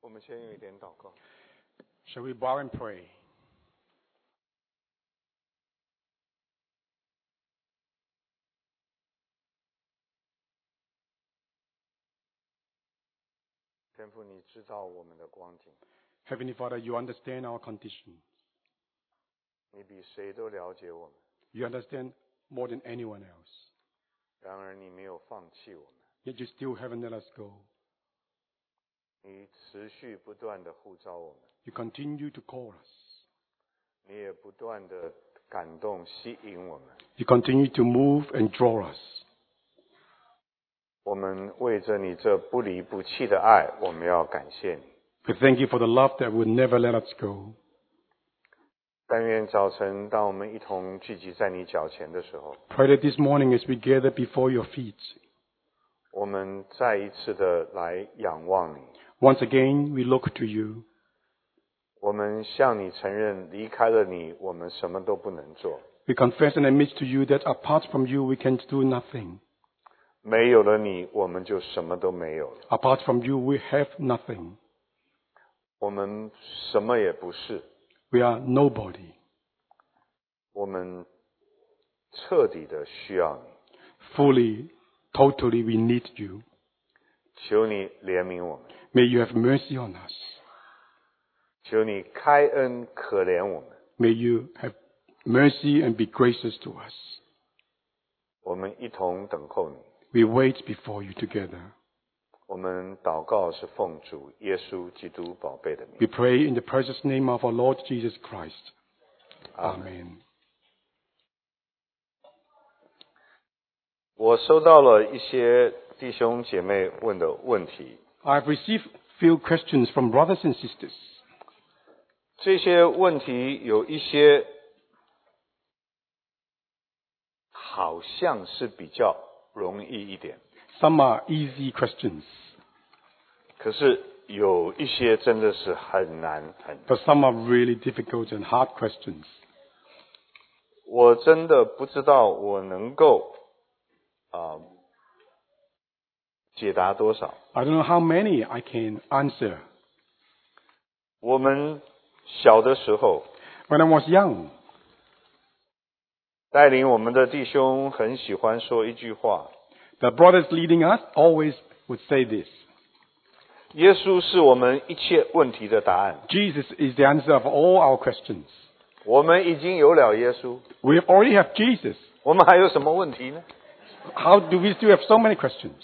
我们先有一点祷告。 Shall we bow and pray? 天父，你知道我们的光景， Heavenly Father, you understand our condition. 你比谁都了解我们。 You understand more than anyone else. 然而你没有放弃我们， Yet you still haven't let us go. 你持续不断的呼召我们， You continue to call us. 你也不断的感动吸引我们。 You continue to move and draw us. 我们为着你这不离不弃的爱，我们要感谢你。 We thank you for the love that will never let us go. 但愿早晨，当我们一同聚集在你脚前的时候， Pray that this morning as we gather before your feet, 我们再一次的来仰望你。 once again we look to you. 我们向你承认，离开了你，我们什么都不能做。 We confess and admit to you that apart from you we can do nothing. 没有了你，我们就什么都没有了。 Apart from you we have nothing. 我们什么也不是， We are nobody. 我们彻底的需要你。 Fully, totally we need you. 求你怜悯我们， May you have mercy on us. 求你开恩可怜我们。 May you have mercy and be gracious to us. 我们一同等候你。 We wait before you together. 我们祷告是奉主耶稣基督宝贝的名。 We pray in the precious name of our Lord Jesus Christ. Amen. 我收到了一些弟兄姐妹问的问题， I've received few questions from brothers and sisters. 这些问题有一些好像是比较容易一点， Some are easy questions, 可是有一些真的是很难很难。 but some are really difficult and hard questions. 我真的不知道我能够解答多少。 I don't know how many I can answer. 我们小的时候 When I was young, 带领我们的弟兄很喜欢说一句话： the brothers leading us always would say this: 耶稣是我们一切问题的答案。 Jesus is the answer of all our questions. 我们已经有了耶稣， We already have Jesus. 我们还有什么问题呢？ How do we still have so many questions?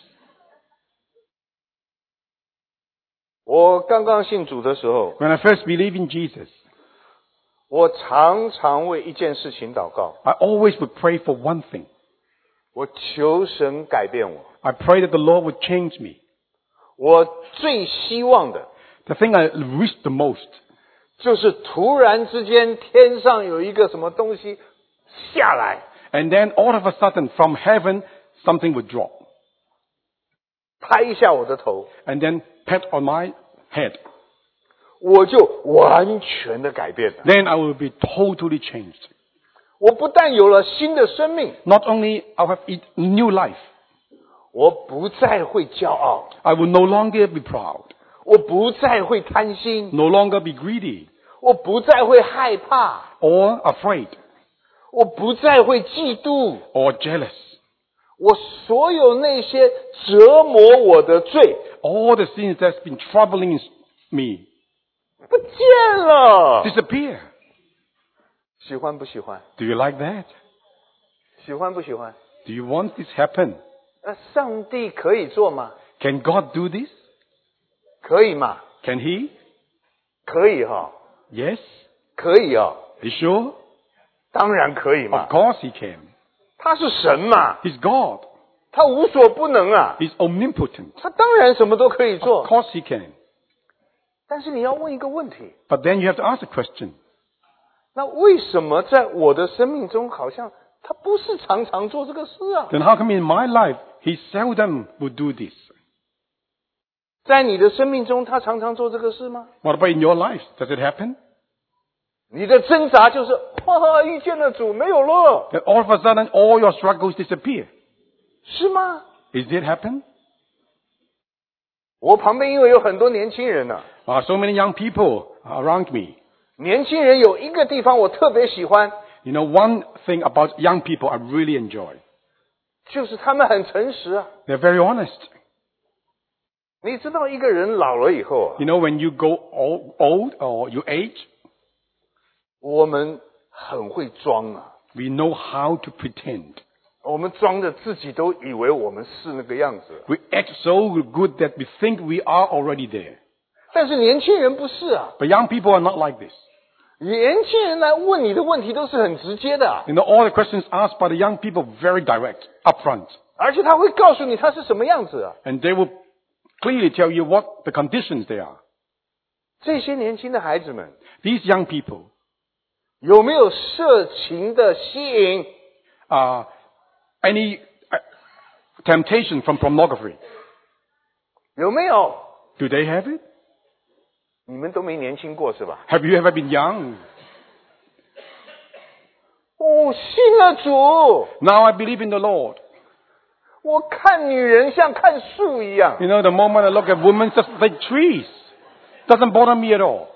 我刚刚信主的时候， When I first believed in Jesus, 我常常为一件事情祷告， I always would pray for one thing. 我求神改变我。 I pray that the Lord would change me. 我最希望的 The thing I wished the most 就是突然之间天上有一个什么东西下来， and then all of a sudden from heaven something would drop 拍一下我的头， and then pat on my head. 我就完全的改变了。 Then I will be totally changed. 我不但有了新的生命， Not only I'll have a new life, 我不再会骄傲， I will no longer be proud, 我不再会贪心， no longer be greedy 我不再会害怕， or afraid 我不再会嫉妒， or jealous. 我所有那些折磨我的罪 All the sins that's been troubling me 不见了。 disappear. 喜欢不喜欢？ Do you like that? 喜欢不喜欢？ Do you want this happen? 上帝可以做吗？ Can God do this? 可以吗？ Can He? 可以哈， Yes. 可以啊， Are you sure? 当然可以嘛 Of。course He can. 他是神嘛， He's God. 他无所不能啊， He's omnipotent. 他当然什么都可以 Of 做。 course He can. 但是你要问一个问题， But then you have to ask a question. 那为什么在我的生命中好像他不是常常做这个事啊？ Then how come in my life He seldom would do this? 在你的生命中，他常常做这个事吗？ What about in your life? Does it happen? 你的挣扎就是哇，遇见了主没有了， That all of a sudden all your struggles disappear? 是吗？ Is it happen? 我旁边因为有很多年轻人呢、 So many young people around me. 年轻人有一个地方我特别喜欢， You know, one thing about young people I really enjoy. 就是他们很诚实啊。 They're very honest. 你知道一个人老了以后啊， You know, when you go old or you age, 我们很会装啊， we know how to pretend. 我们装的自己都以为我们是那个样子， We act so good that we think we are already there. 但是年轻人不是啊， But young people are not like this. 年轻人来问你的问题都是很直接的啊， You know, all the questions asked by the young people very direct, upfront. 而且他会告诉你他是什么样子啊。 And they will clearly tell you what the conditions they are. 这些年轻的孩子们 These young people, 有没有色情的吸引？ any temptation from pornography, 有没有？ do they have it? 你们都没年轻过是吧？ Have you ever been young? 哦，信了主， Now I believe in the Lord. 我看女人像看树一样。 You know, the moment I look at women, just like trees. Doesn't bother me at all.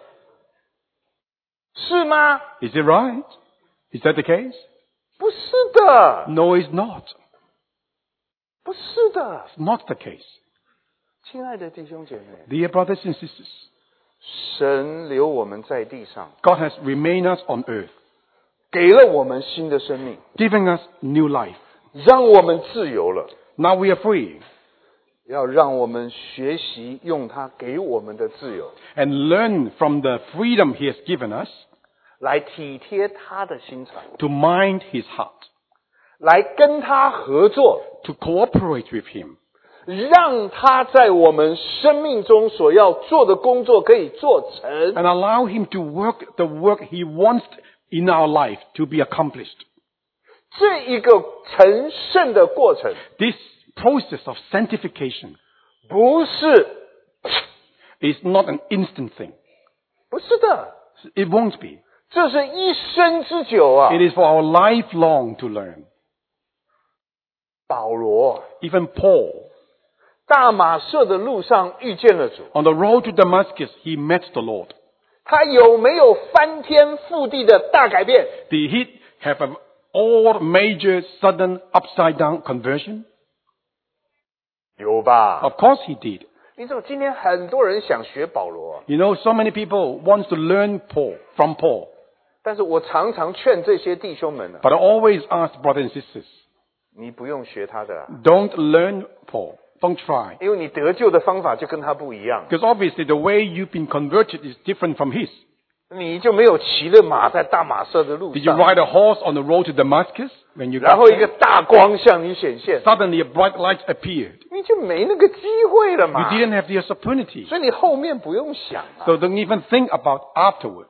是吗？ Is it right? Is that the case? 不是的， No, it's not. 不是的， It's not the case. 亲爱的弟兄姐妹， Dear brothers and sisters, 神留我们在地上， God has remained us on earth, 给了我们新的生命， giving us new life. 让我们自由了， Now we are free 要让我们学习用他给我们的自由， and learn from the freedom He has given us 来体贴他的心肠， to mind His heart, 来跟他合作， to cooperate with Him, 让他在我们生命中所要做的工作可以做成。 and allow Him to work the work He wants in our life to be accomplished. 这一个成圣的过程， This process of sanctification 不是， is not an instant thing. 不是的， It won't be. 这是一生之久啊。 It is for our lifelong to learn. 保罗 Even Paul, 大马色的路上遇见了主， on the road to Damascus, he met the Lord. 他有没有翻天覆地的大改变？ Did he have an all major sudden upside down conversion? 有吧？ Of course he did. 你知道今天很多人想学保罗啊， You know, so many people want to learn from Paul. 但是我常常劝这些弟兄们呢、 But I always ask brothers and sisters, 你不用学他的啊、 don't learn Paul. Don't try. 因为你得救的方法就跟他不一样， Because obviously the way you've been converted is different from his. 你就没有骑了马在大马色的路 Did you 上， ride a horse on the road to Damascus when you 然 got 后一个 there? 大光向你显现， Suddenly a bright light appeared. 你就没那个机会了 You 嘛。 didn't have the opportunity. 所以你后面不用想啊。 So don't even think about afterwards.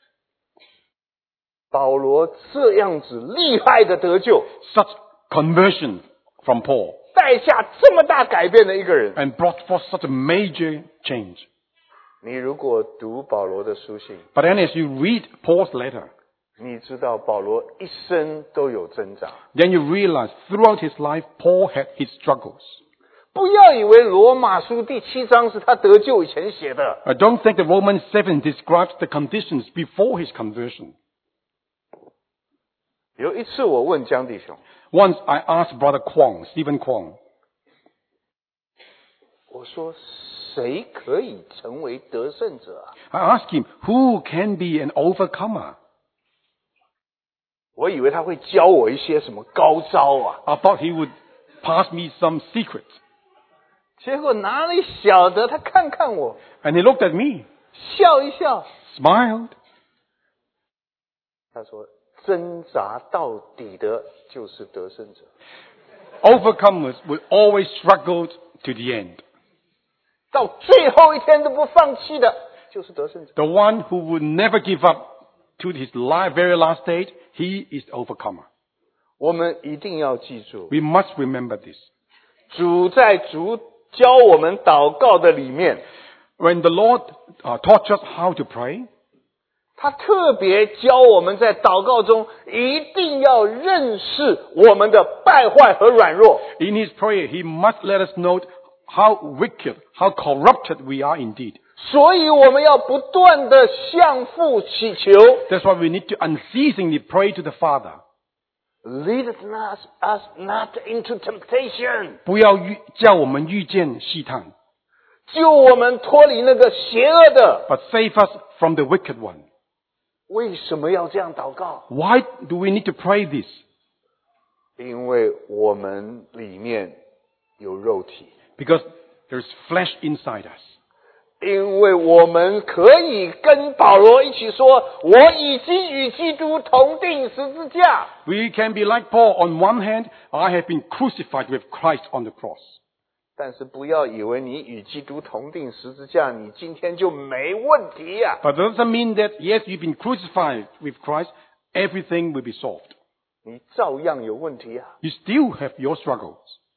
保罗这样子厉害的得救， Such conversion from Paul 带下这么大改变的一个人， and brought forth such a major change. 你如果读保罗的书信， But then as you read Paul's letter, 你知道保罗一生都有挣扎。 then you realize throughout his life, Paul had his struggles. 不要以为罗马书第7章是他得救以前写的， I don't think that Romans 7 describes the conditions before his conversion. 有一次我问江弟兄， Once I asked Brother Kwong, Stephen Kwong, 我说谁可以成为得胜者啊？ I asked him, who can be an overcomer? 我以为他会教我一些什么高招啊， I thought he would pass me some secret. 结果哪里晓得他看看我， And he looked at me, 笑一笑， smiled, 他说挣扎到底的就是得胜者。 overcomers will always struggle to the end. 到最后一天都不放弃的，就是得胜者。 The one who will never give up to his very last stage, he is the overcomer. 我们一定要记住， We must remember this. 主在教我们祷告的里面， When the Lord taught us how to pray, 他特别教我们在祷告中一定要认识我们的败坏和软弱。 in his prayer, he must let us know how wicked, how corrupted we are indeed. 所以我们要不断的向父祈求 That's why we need to unceasingly pray to the Father. ，Lead us not into temptation， 不要叫我们遇见试探， 救我们脱离那个邪恶的。 but save us from the wicked one. 为什么要这样祷告？ Why do we need to pray this? 因为我们里面有肉体， Because there's flesh inside us. 因为我们可以跟保罗一起说，我已经与基督同定十字架。 We can be like Paul. On one hand, I have been crucified with Christ on the cross. 但是不要以为你与基督同定十字架，你今天就没问题呀、 But that doesn't mean that, yes, you've been crucified with Christ, everything will be solved. 你照样有问题呀、 You still have your struggles.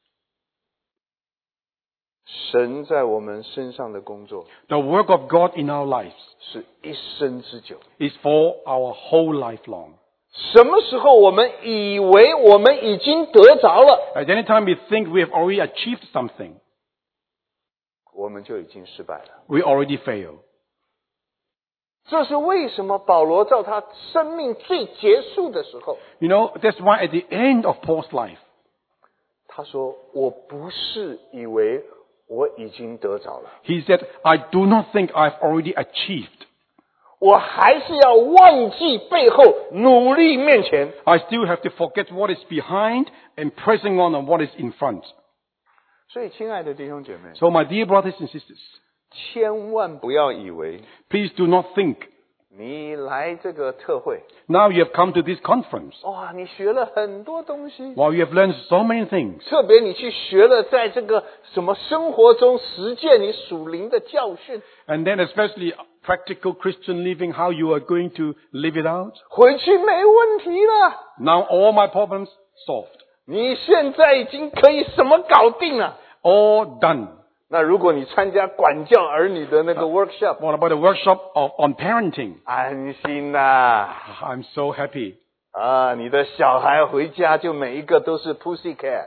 神在我们身上的工作 The work of God in our lives 是一生之久。 is for our whole life long. 什么时候我们以为我们已经得着了， At any time we think we have already achieved something, 我们就已经失败了。 we already fail. 这是为什么保罗在他生命最结束的时候， You know, that's why at the end of Paul's life, 他说：“我不是以为我已经得着了， he said, I do not think I've already achieved. 我还是要忘记背后，努力面前。 I still have to forget what is behind and pressing on what is in front. ” 所以，亲爱的弟兄姐妹， So my dear brothers and sisters, 千万不要以为 please do not think, 你来这个特会， now you have come to this conference, 哇，你学了很多东西， while you have learned so many things, 特别你去学了在这个什么生活中实践你属灵的教训， and then especially practical Christian living, how you are going to live it out. 回去没问题了。 Now all my problems solved. 你现在已经可以什么搞定了？ All done. 那如果你参加管教儿女的那个 workshop， What about the workshop on parenting? 安心啦！ I'm so happy. 啊，你的小孩回家就每一个都是 pussycat，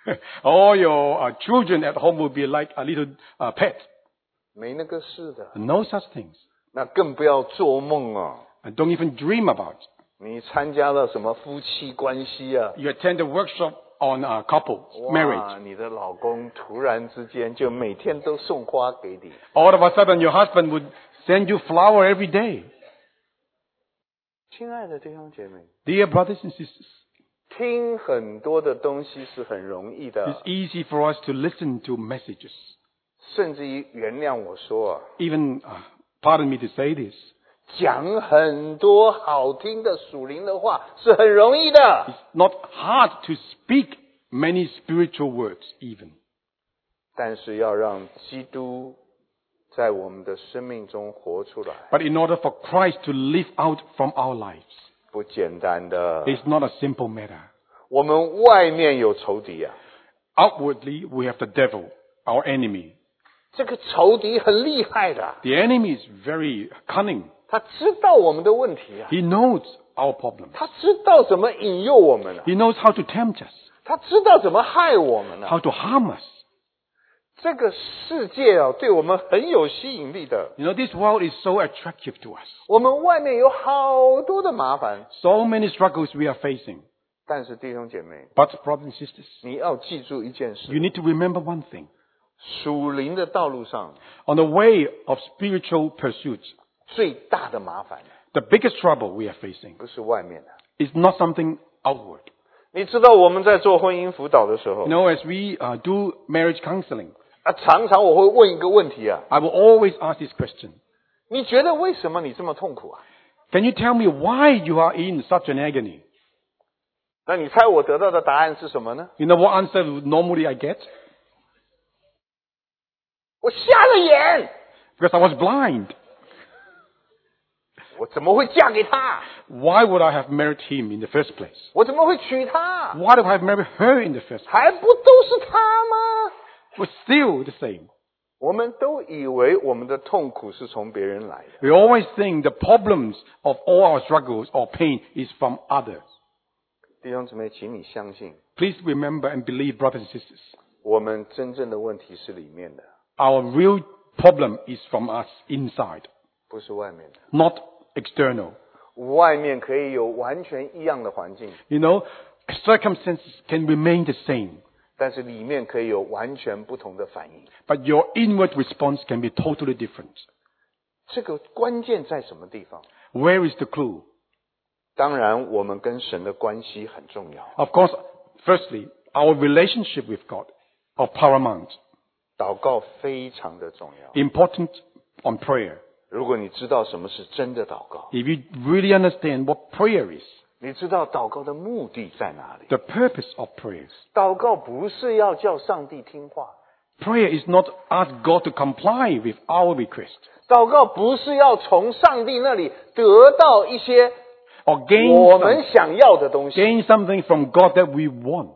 All your children at home will be like a little pet. 没那个事的。 No such things. 那更不要做梦哦。 And don't even dream about. 你参加了什么夫妻关系啊？ You attend a workshop on couples, 哇， marriage. 你的老公突然之间就每天都送花给你， All of a sudden your husband would send you flower every day. 亲爱的弟兄姐妹， Dear brothers and sisters, 听很多的东西是很容易 it's 的， easy for us to listen to messages. 甚至于原谅我说啊， Even, pardon me to say this, 讲很多好听的属灵的话是很容易的， it's not hard to speak many spiritual words even. 但是要让基督在我们的生命中活出来， But in order for Christ to live out from our lives, 不简单的。 it's not a simple matter. 我们外面有仇敌啊， Outwardly, we have the devil, our enemy. 这个仇敌很厉害的， The enemy is very cunning. 他知道我们的问题啊， He knows our problems. 他知道怎么引诱我们啊， He knows how to tempt us, 他知道怎么害我们啊。 how to harm us. 这个世界啊，对我们很有吸引力的。 You know, this world is so attractive to us. 我们外面有好多的麻烦， So many struggles we are facing. 但是弟兄姐妹， But brothers and sisters, 你要记住一件 you 事： need to remember one thing. 属灵的道路上 On the way of spiritual pursuits, 最大的麻烦 the biggest trouble we are facing 不是外面的。 is not something outward. 你知道我们在做婚姻辅导的时候 You know, as we do marriage counseling, 啊，常常我会问一个问题啊， I will always ask this question. 你觉得为什么你这么痛苦啊？ Can you tell me why you are in such an agony? 那你猜我得到的答案是什么呢？ You know what answer normally I get? 我瞎了眼， Because I was blind. 我怎么会嫁给他？ Why would I have married him in the first place? 我怎么会娶她？ Why did I have married her in the first place? 还不都是他吗？ We're still the same. 我们都以为我们的痛苦是从别人来的， We always think the problems of all our struggles or pain is from others. 弟兄姊妹，请你相信， Please remember and believe, brothers and sisters, 我们真正的问题是里面的。 our real problem is from us inside, 不是外面的。 not external. 外面可以有完全一样的环境， You know, circumstances can remain the same, 但是里面可以有完全不同的反应。 but your inward response can be totally different. 这个关键在什么地方？ Where is the clue? 当然，我们跟神的关系很重要。 Of course, firstly, our relationship with God of paramount, 祷告非常的重要。 important on prayer. 如果你知道什么是真的祷告， If you really understand what prayer is, 你知道祷告的目的在哪里？ the purpose of prayers. 祷告不是要叫上帝听话， Prayer is not ask God to comply with our request 祷告不是要从上帝那里得到一些 or gain 我们想要的东西。 something from God that we want.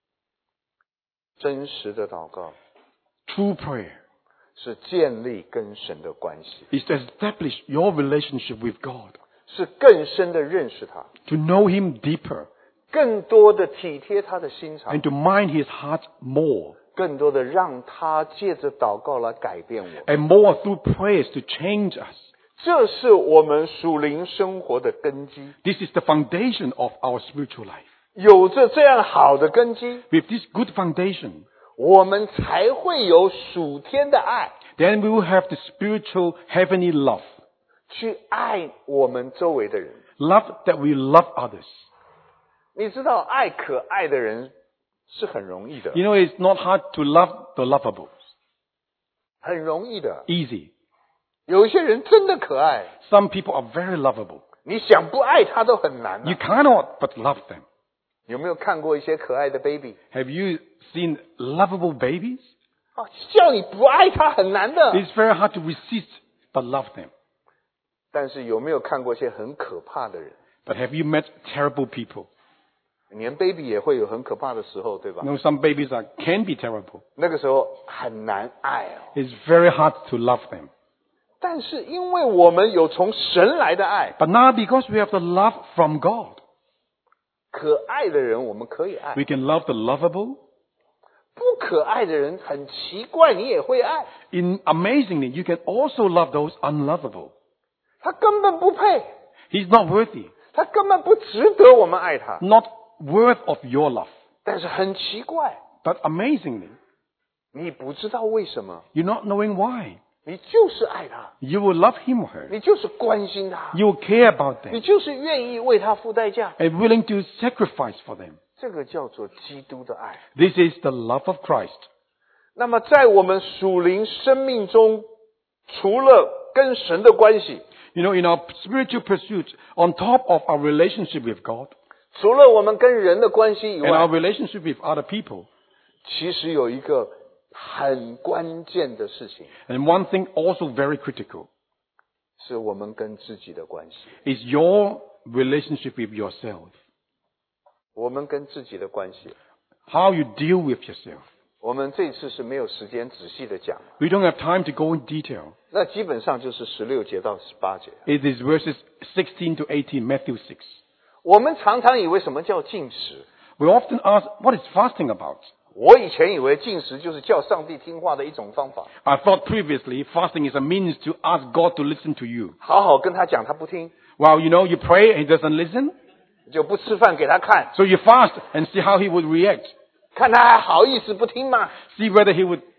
真实的祷告 True prayer 是建立跟神的关系， is to establish your relationship with God, 是更深的认识他， to know Him deeper, 更多的体贴他的心肠 and，to mind His heart more, 更多的让他借着祷告来改变我。 and more through prayers to change us. 这是我们属灵生活的根基。 This is the foundation of our spiritual life. 有着这样好的根基， With this good foundation, 我们才会有属天的爱， then we will have the spiritual heavenly love. 去爱我们周围的人。 Love that we love others. 你知道，爱可爱的人是很容易的， You know, it's not hard to love the lovable. 很容易的。 Easy. 有一些人真的可爱， Some people are very lovable. 你想不爱他都很难、 You cannot but love them. 有没有看过一些可爱的 baby？ Have you seen lovable babies? 啊，叫你不爱他很难的。 It's very hard to resist but love them. 但是有没有看过一些很可怕的人？ But have you met terrible people? 连 baby 也会有很可怕的时候，对吧？ You know, some babies can be terrible. 那个时候很难爱哦。 It's very hard to love them. 但是因为我们有从神来的爱， But now because we have the love from God, 可爱的人我们可以爱， we can love the lovable. 不可爱的人很奇怪，你也会爱。 Amazingly, you can also love those unlovable. 他根本不配， He's not worthy, 他根本不值得我们爱他。 not worth of your love. 但是很奇怪， But amazingly, 你不知道为什么， you're not knowing why. 你就是爱他， You will love him or her. 你就是关心他， You will care about 你 them 就是愿意为他付代价。 and willing to sacrifice for them. 这个叫做基督的爱。 This is the love of Christ. 那么在我们属灵生命中，除了跟神的关系， You know, in our spiritual pursuit, on top of our relationship with God 除了我们跟人的关系以 and our 外， relationship with other people, 其实有一个很关键的事情， and one thing also very critical 是我们跟自己的关系。 is your relationship with yourself. 我们跟自己的关系， How you deal with yourself. 我们这次是没有时间仔细的讲， We don't have time to go in detail. 那基本上就是16节到18节。 It is verses 16 to 18, Matthew 6. 我们常常以为什么叫禁食？ We often ask, what is fasting about? 我以前以为禁食就是叫上帝听话的一种方法， I thought previously fasting is a means to ask God to listen to you. 好好跟他讲，他不听， Well, you know, you pray and he doesn't listen, 就不吃饭给他看， so you fast and see how he would react. 看他还好意思不听吗？ See whether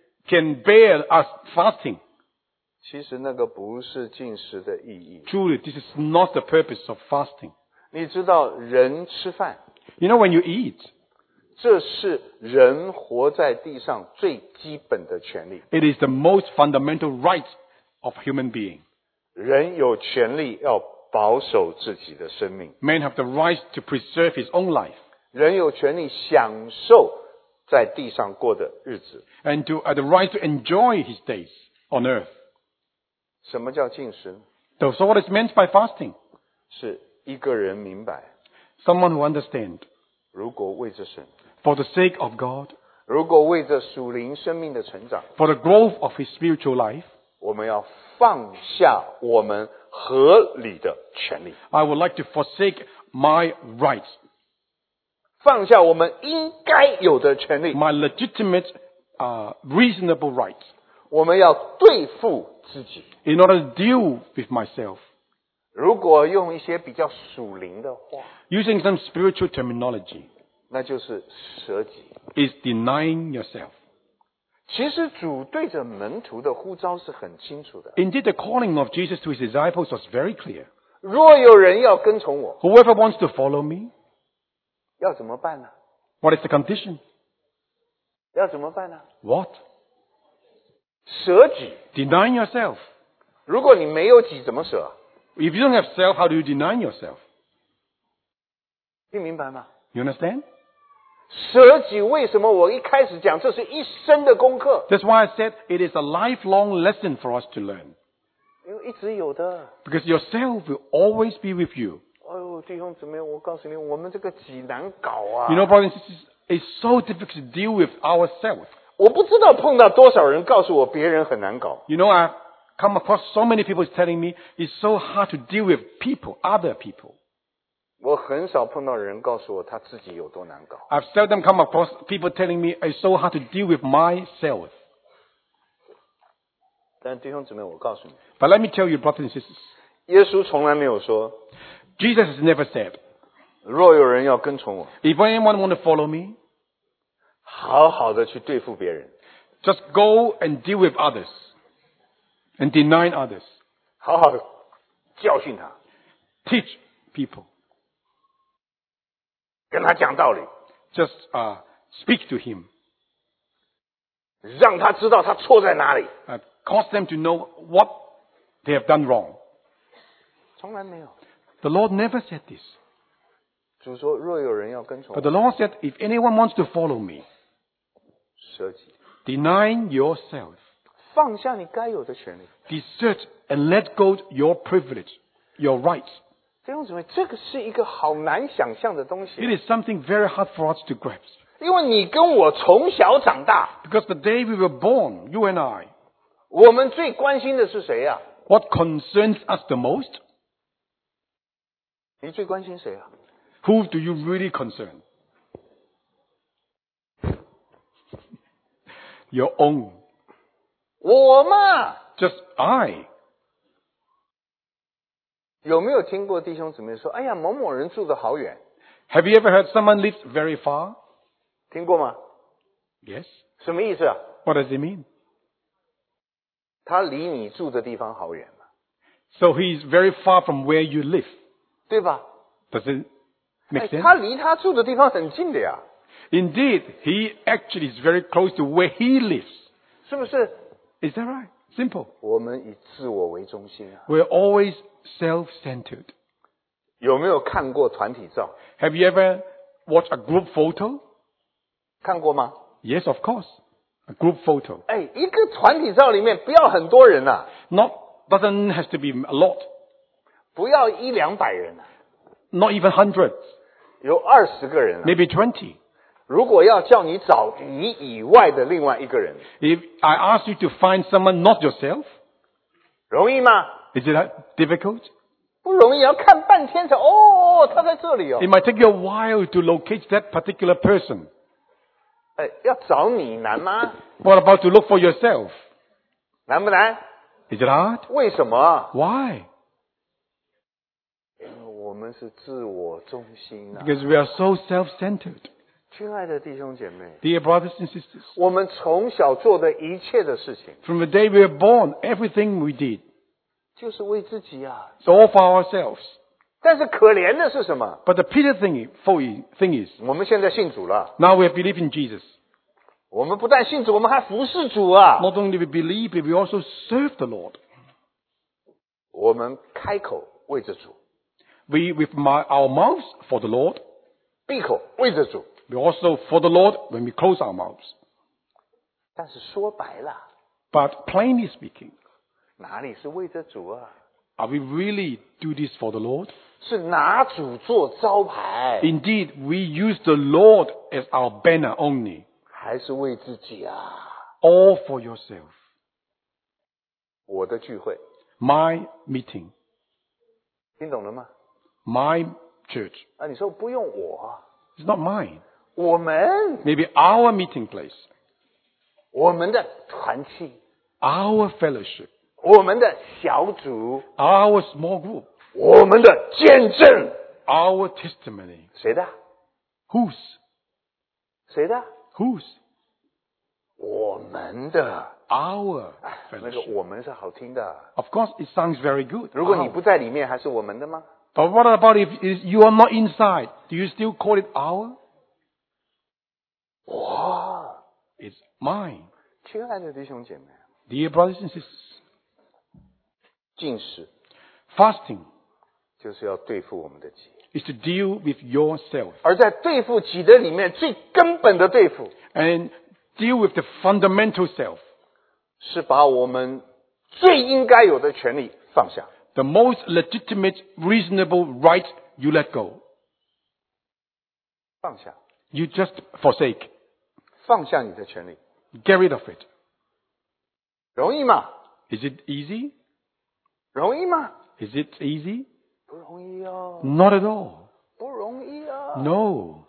can bear us fasting. 其实那个不是禁食的意义。 Truly, this is not the purpose of fasting. 你知道，人吃饭， You know, when you eat, 这是人活在地上最基本的权利。 it is the most fundamental right of human being. 人有权利要保守自己的生命， Man have the right to preserve his own life 人有权利享受在地上过的日子。 and the right to enjoy his days on earth. 什么叫禁食？ So what is meant by fasting? 是一个人明白， Someone who understands, 如果为着神， for the sake of God, 如果为着属灵生命的成长， for the growth of his spiritual life, 我们要放下我们合理的权利， I would like to forsake my rights, 放下我们应该有的权利。 my legitimate, reasonable rights. 我们要对付自己。 in order to deal with myself. 如果用一些比较属灵的话， Using some spiritual terminology 那就是舍己。 is denying yourself. 其实主对着门徒的呼召是很清楚的。 Indeed, the calling of Jesus to his disciples was very clear. 若有人要跟从我， Whoever wants to follow me, 要怎么办呢？ what is the condition? 要怎么办呢？ What? 舍己。 Denying yourself. 如果你没有己，怎么舍？ If you don't have self, how do you deny yourself? 听明白吗？ You understand? 舍己为什么我一开始讲这是一生的功课？ That's why I said it is a lifelong lesson for us to learn. 因为一直有的。 Because yourself will always be with you. 哎呦，弟兄姊妹，我告诉你，我们这个己难搞啊！ You know, brothers and sisters, it's so difficult to deal with ourselves. 我不知道碰到多少人告诉我别人很难搞。 You know, I've come across so many people telling me it's so hard to deal with people, other people. 我很少碰到人告诉我他自己有多难搞。 I've seldom come across people telling me it's so hard to deal with myself. 但弟兄姊妹，我告诉你， But let me tell you, brothers and sisters, 耶稣从来没有说， Jesus has never said, 若有人要跟从我， if anyone want to follow me, 好好的去对付别人， just go and deal with others and deny others. 好好的教训他， Teach people. 跟他讲道理， Just speak to him. 让他知道他错在哪里。 Cause them to know what they have done wrong. 从来没有。 The Lord never said this. 主说，若有人要跟从 But 我， the Lord said, if anyone wants to follow me, 舍己， denying yourself, 放下你该有的权利。 desert and let go your privilege, your rights. 弟兄姊妹，这个是一个好难想象的东 It 西， is something very hard for us to grasp. 因为你跟我从小长大， Because the day we were born, you and I, 我们最关心的是谁呀、 what concerns us the most? 你最关心谁啊？ Who do you really concern? Your own. 我嘛。 Just I. 有没有听过弟兄姊妹说：“哎呀，某某人住得好远。 Have you ever heard someone lives very far? ” 听过吗？ Yes. 什么意思啊？ What does it mean? 他离你住的地方好远嘛， So he's very far from where you live. 对吧？ Does it 哎 make sense? 他离他住的地方很近的呀， Indeed, he actually is very close to where he lives. 是不是？ Is that right? Simple. 我们以自我为中心啊。 We're always self-centered. 有没有看过团体照？ Have you ever watched a group photo? 看过吗？ Yes, of course. A group photo. 哎，一个团体照里面不要很多人呐、 Doesn't have to be a lot. 不要100-200人啊， Not even hundreds. 有20个人啊。 Maybe 20. 如果要叫你找你以外的另外一个人， If I ask you to find someone not yourself, 容易吗？ is it difficult? 不容易，要看半天才哦，他在这里哦。 It might take you a while to locate that particular person. 哎，要找你难吗？ What about to look for yourself? 难不难？ Is it hard? 为什么？ Why? 因为我们是自我中心啊。 Because we are so self-centered. 亲爱的弟兄姐妹， Dear brothers and sisters, 我们从小做的一切的事情， from the day we were born, everything we did, 就是为自己啊。 it's all for ourselves. 但是可怜的是什么？ But the pity thing is, 我们现在信主了， now we have believed in Jesus. 我们不但信主，我们还服侍主啊。 Not only we believe, but we also serve the Lord. 我们开口为着主， We, with our mouths for the Lord, 闭口为着主。 we also for the Lord when we close our mouths. 但是说白了， But plainly speaking, 哪里是为着主啊？ are we really do this for the Lord? 是拿主做招牌， Indeed, we use the Lord as our banner only. 还是为自己啊？ All for yourself. 我的聚会， My meeting, 听懂了吗？ my church. 啊，你说不用我， It's not mine. 我们 Maybe our meeting place, 我们的团契， our fellowship, 我们的小组， our small group, 我们的见证， our testimony. 谁的？ Whose? 谁的？ Whose? 我们的。 Our 那个 fellowship. 我们是好听的。 Of course, it sounds very good. 如果你 Our. 不在里面，还是我们的吗？ But what about if you are not inside? Do you still call it our? 哇， It's mine. 亲爱的弟兄姐妹， Dear brothers and sisters, 禁食 fasting 就是要对付我们的己， is to deal with yourself 而在对付己的里面，最根本的对付 and deal with the fundamental self. 是把我们最应该有的权利放下。 The most legitimate, reasonable right you let go. 放下， You just forsake. 放下你的权利， Get rid of it. 容易吗？ Is it easy? 容易吗？ Is it easy? 不容易哦， Not at all. 不容易啊。 No.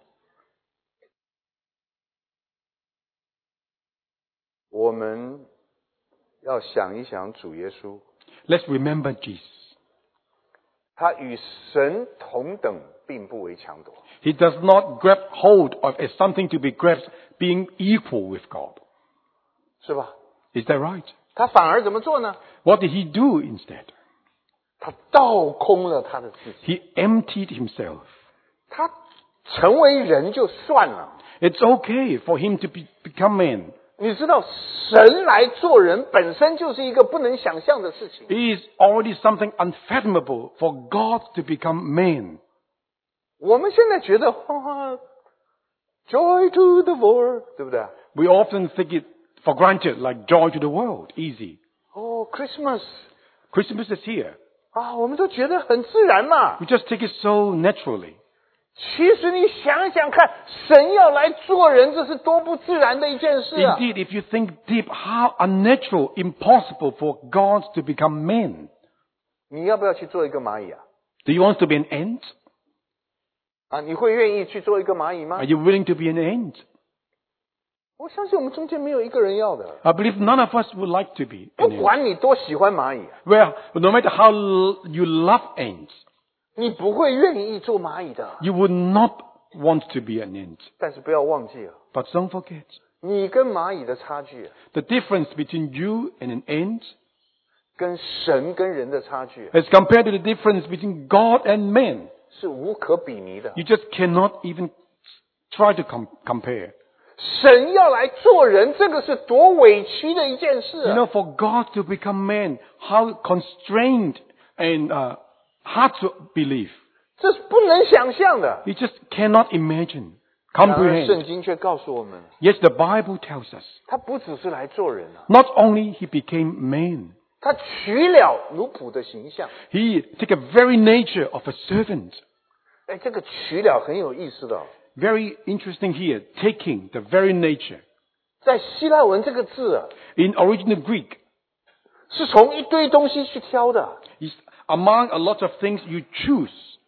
我们要想一想主耶稣， Let's remember Jesus. 他与神同等，并不为强夺。 He does not grab hold of as something to be grasped, being equal with God. 是吧？ Is that right? 他反而怎么做呢？ What did he do instead? 他倒空了他的自己， He emptied himself. 他成为人就算了。 It's okay for him to become man. 你知道，神来做人本身就是一个不能想象的事情。 It is already something unfathomable for God to become man. 我们现在觉得，joy to the world， 对不对？ We often take it for granted, like joy to the world, easy. 哦，Christmas Christmas is here. 啊，我们都觉得很自然嘛。 We just take it so naturally. 其实你想想看，神要来做人，这是多不自然的一件事啊！ Indeed, if you think deep, how unnatural, impossible for God to become man. 你要不要去做一个蚂蚁啊？ Do you want to be an ant? 啊，你会愿意去做一个蚂蚁吗 Are？you willing to be an ant? 我相信我们中间没有一个人要的。 I believe none of us would like to be 不 an ant. 管你多喜欢蚂蚁， Well, no matter how you love ants, 你不会愿意做蚂蚁的。 you would not want to be an ant. 但是不要忘记了， But don't forget, 你跟蚂蚁的差距， the difference between you and an ant 跟神跟人的差距 as compared to the difference between God and man. 是无可比拟的。 You just cannot even try to compare. 神要来做人，这个是多委屈的一件事 You 啊！ know, for God to become man, how constrained and hard to believe. 这是不能想象的。 You just cannot imagine, 然而，圣 comprehend. 经却告诉我们， Yes, the Bible tells us, 他不只是来做人啊， not only he became man, 他取了奴仆的形象。 he took a very nature of a servant. 哎，这个取了很有意思的哦， Very interesting here, taking the very nature. 在希腊文这个字啊， In original Greek, 是从一堆东西去挑的。 is among a lot of things you choose.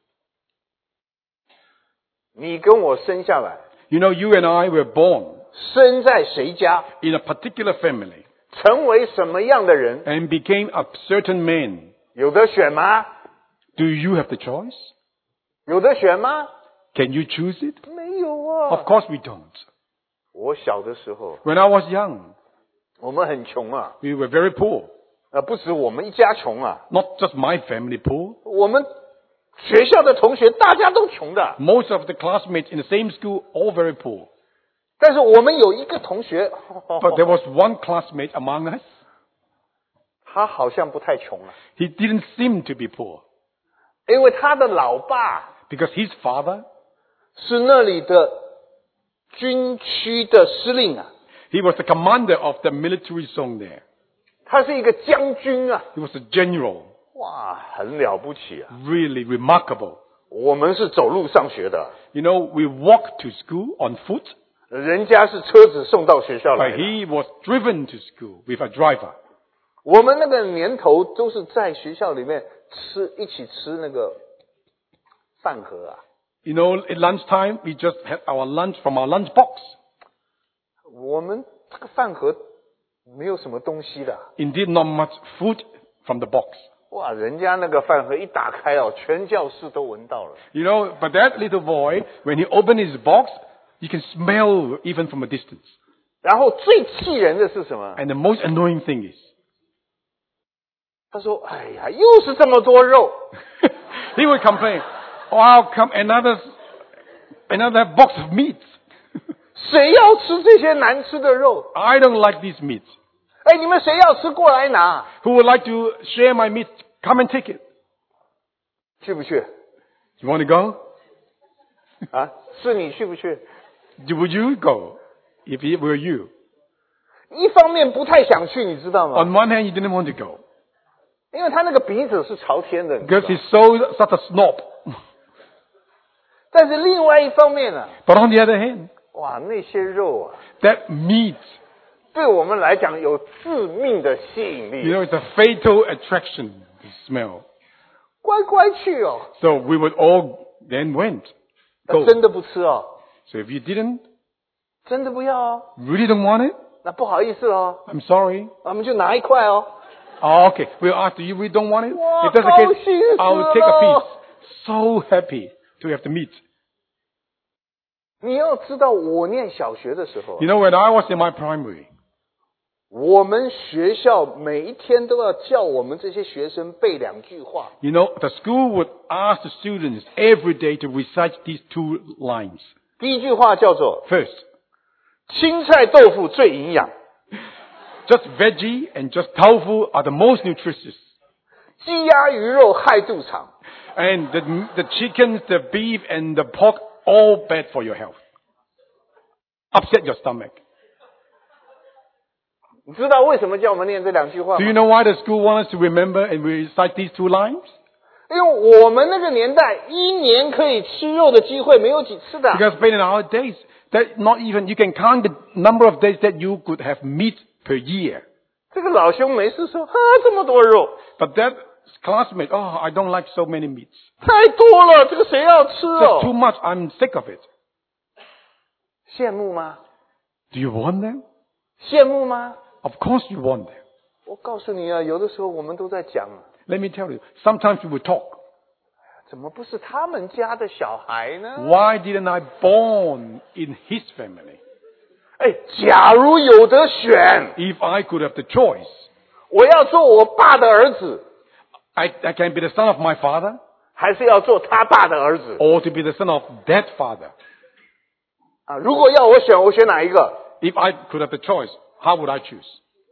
你跟我生下来， You know, you and I were born 生在谁家， in a particular family 成为什么样的人， and became a certain man. 有得选吗？ Do you have the choice? 有得选吗？ Can you choose it? 没有 Of 啊。 course we don't. 我小的时候， When I was young, 我们很穷啊， we were very poor. 不止我们一家穷啊， Not just my family poor. 我们学校的同学大家都穷的， Most of the classmates in the same school, all very poor. 但是我们有一个同学， But there was one classmate among us. 他好像不太穷啊， He didn't seem to be poor 因为他的老爸 because his father, 是那里的军区的司令啊， he was the commander of the military zone there. 他是一个将军啊， He was a general. 哇，很了不起啊！ Really remarkable. 我们是走路上学的， You know, we walked to school on foot, 人家是车子送到学校来 but 的。 he was driven to school with a driver. 我们那个年头都是在学校里面一起吃那个饭盒啊。 You know, at lunchtime, we just had our lunch from our lunch box. 我们这个饭盒没有什么东西的。 Indeed, not much food from the box. 哇，人家那个饭盒一打开哦，全教室都闻到了。 You know, but that little boy, when he opened his box, you can smell even from a distance. 然后最气人的是什么？ And the most annoying thing is, 他说：“哎呀，又是这么多肉。 he would complain, oh, how come another box of meat? 谁要吃这些难吃的肉？ I don't like these meats. 哎，你们谁要吃过来拿？ Who would like to share my meat? Come and take it. 去不去？ You want to go? 啊，是你去不去？ Would you go if it were you? 一方面不太想去，你知道吗？ On one hand, you didn't want to go 因为他那个鼻子是朝天的，你知道 because he's such a snob. 但是另外一方面呢， But on the other hand, 哇，那些肉啊， that meat, 对我们来讲有致命的吸引 you 力。 know, it's a fatal attraction, the smell. 乖乖去哦， So we would all then went. 那 Go. 真的不吃哦， So if you didn't, 真的不要哦， really don't want it, 那不好意思哦， I'm sorry. 我们就拿一块哦。 Oh, okay. We'll ask you, we don't want it. Wow, If that's the case, 高兴死了。 I'll take a piece. So happy to have the meat. 你要知道，我念小学的时候 You，know, when I was in my primary, 我们学校每一天都要叫我们这些学生背2句话。 you know, the school would ask the students every day to recite these 2 lines. 第一句话叫做 First, 青菜豆腐最营养， just veggie and just tofu are the most nutritious. 鸡鸭鱼肉害肚肠。 And the chickens, the beef, and the pork, all bad for your health. Upset your stomach. 你知道为什么叫我们念这2句话 Do you 吗？ know why the school wants us to remember and recite these 2 lines? 因为我们那个年代一年可以吃肉的机会没有几次的。 Because back in our days, that not even, you can count the number of days that you could have meat per year. 这个老兄没事说啊，这么多肉 But that classmate, oh, I don't like so many meats. 太多了，这个谁要吃 That's too 哦？ much, I'm sick of it. 羡慕吗？ Do you want them? 羡慕吗？ Of course you want them. 我告诉你啊，有的时候我们都在讲啊， Let me tell you, sometimes we will talk. 怎么不是他们家的小孩呢？ Why didn't I born in his family? 哎，假如有得选， If I could have the choice, 我要做我爸的儿子， I can be the son of my father 还是要做他爸的儿子 or to be the son of that father. 啊？如果要我选，我选哪一个？ If I could have the choice, how would I choose?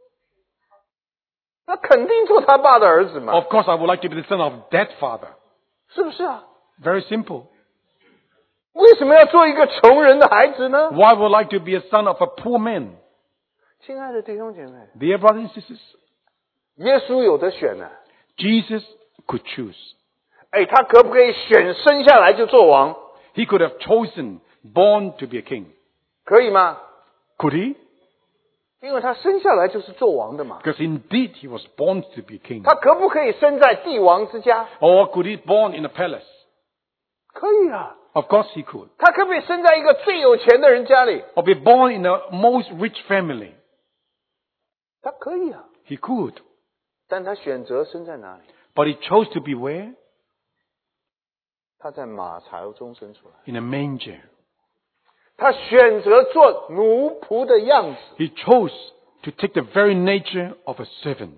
那肯定做他爸的儿子嘛， Of course, I would like to be the son of that father. 是不是啊？ Very simple. 为什么要做一个穷人的孩子呢？ Why would I like to be a son of a poor man? 亲爱的弟兄姐妹， Dear brothers and sisters, 耶稣有得选呢、 Jesus could choose. 哎，他可不可以选生下来就做王？ He could have chosen born to be a king. 可以吗？ Could he? 因为他生下来就是做王的嘛。 Because indeed he was born to be king. 他可不可以生在帝王之家？ Or could he born in a palace? 可以啊。 Of course he could. 他可不可以生在一个最有钱的人家里？ Or be born in the most rich family? 他可以啊。 He could. 但他选择生在哪里？ But he chose to be where? 他在马槽中生出来。 In a manger. 他选择做奴仆的样子。 He chose to take the very nature of a servant.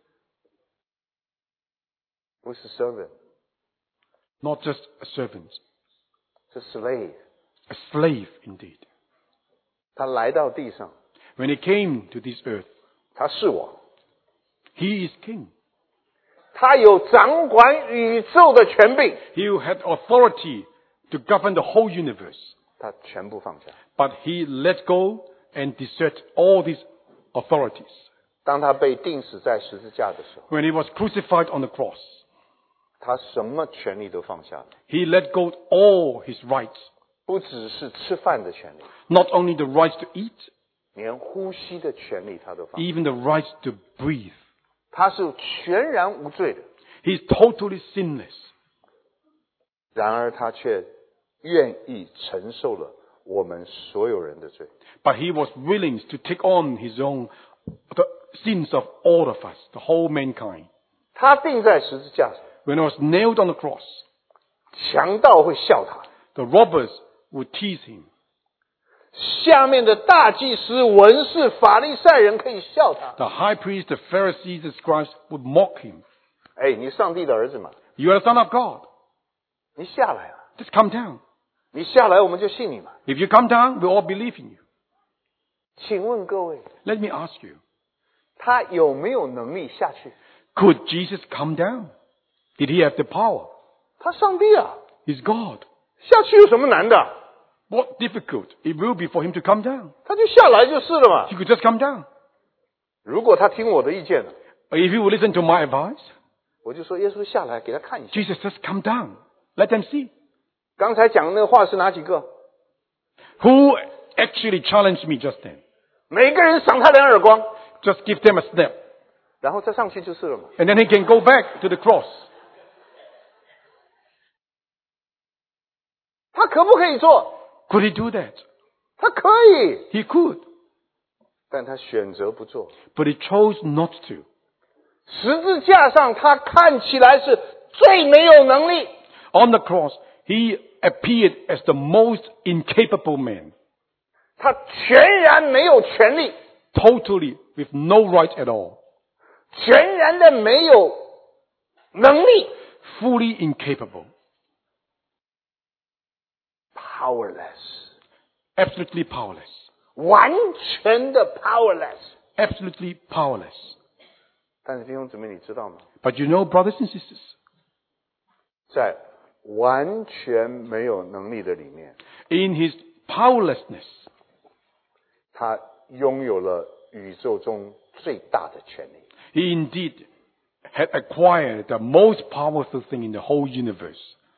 不是 servant， Not just a servant. 是 slave。 A slave indeed. 他来到地上， When he came to this earth, 他是王， he is king. 他有掌管宇宙的权柄， He had authority to govern the whole universe. 他全部放下。 But he let go and desert all these authorities. 当他被钉死在十字架的时候， When he was crucified on the cross, 他什么权利都放下了， he let go all his rights. 不只是吃饭的权利， Not only the rights to eat, 连呼吸的权利他都放下。 even the rights to breathe. 他是全然无罪的， He is totally sinless. 然而他却愿意承受了我们所有人的罪。 But he was willing to take on his own the sins of all of us, the whole mankind. 他钉在十字架上， When he was nailed on the cross, 强盗会笑他， the robbers would tease him. 下面的大祭司、文士、法利赛人可以笑他。 The high priest, the Pharisees, the scribes would mock him. 哎，你上帝的儿子嘛， You are the son of God. 你下来啊， Just come down. 你下来我们就信你嘛。 If you come down, we all believe in you. 请问各位， Let me ask you, 他有没有能力下去？ could Jesus come down? Did he have the power? 他上帝啊， He's God. 下去有什么难的？ What difficult it will be for him to come down. 他就下来就是了嘛。 He could just come down. 如果他听我的意见呢， If he would listen to my advice, 我就说耶稣下来给他看一下。 Jesus just come down. Let them see. 刚才讲的那个话是哪几个？ Who actually challenged me just then? 每个人赏他两耳光， Just give them a snap. 然后再上去就是了嘛。 And then he can go back to the cross. 他可不可以做？ Could he do that? 他可以， He could. 但他选择不做。 But he chose not to. 十字架上，他看起来是最没有能力， On the cross, he appeared as the most incapable man. 他全然没有权利， Totally with no right at all. 全然的没有能力 Fully incapable. ，powerless， Absolutely powerless. 完全的 powerless。 Absolutely powerless. 但是弟兄姊妹，你知道吗？ But you know, brothers and sisters, 在完全没有能力的里面， in his powerlessness, 他拥有了宇宙中最大的权利。 he indeed had acquired the most powerful thing in the whole universe.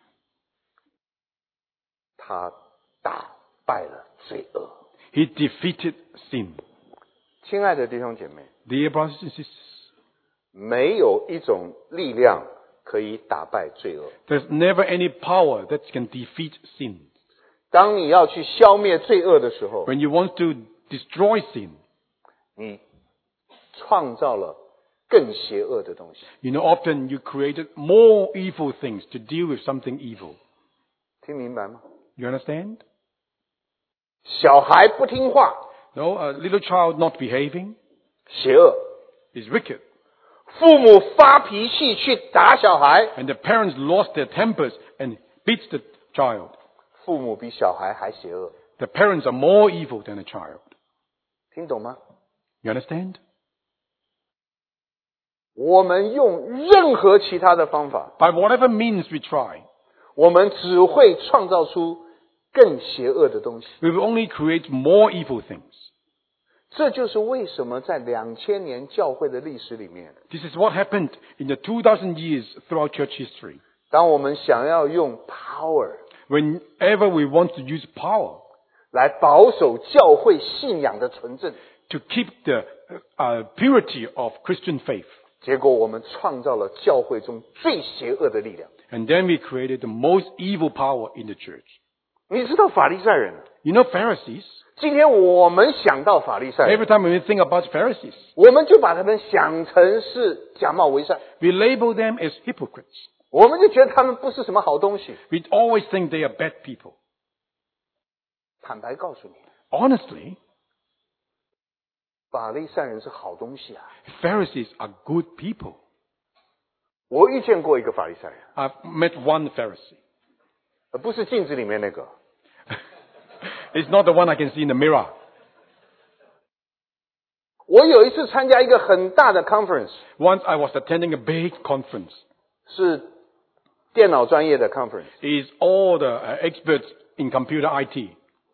他打败了罪恶。 He defeated sin. 亲爱的弟兄姐妹， Dear brothers and sisters, 没有一种力量可以打败罪恶。 there's never any power that can defeat sin. 当你要去消灭罪恶的时候， When you want to destroy sin, 你创造了更邪恶的东西。 you know, often you created more evil things to deal with something evil. 听明白吗？ You understand? 小孩不听话， No, a little child not behaving 邪恶； is wicked. 父母发脾气去打小孩， And the parents lost their tempers and beat the child. 父母比小孩还邪恶。 The parents are more evil than the child. 听懂吗？ You understand? 我们用任何其他的方法， By whatever means we try, 我们只会创造出更邪恶的东西。 we will only create more evil things. 这就是为什么在2000年教会的历史里面， This is what happened in the 2,000 years throughout church history. 当我们想要用 power Whenever we want to use power 来保守教会信仰的纯正， to keep the purity of Christian faith, 结果我们创造了教会中最邪恶的力量。 and then we created the most evil power in the church. 你知道法利赛人？ You know Pharisees? 今天我们想到法利赛人， Every time we think about Pharisees, 我们就把他们想成是假冒为善， we label them as hypocrites. 我们就觉得他们不是什么好东西。 We always think they are bad people. 坦白告诉你， Honestly, 法利赛人是好东西啊！ Pharisees are good people. 我遇见过一个法利赛人， I've met one Pharisee. 不是镜子里面那个。 It's not the one I can see in the mirror. 我有一次参加一个很大的 conference， Once I was attending a big conference. 是电脑专业的 conference。 It's all the experts in computer IT.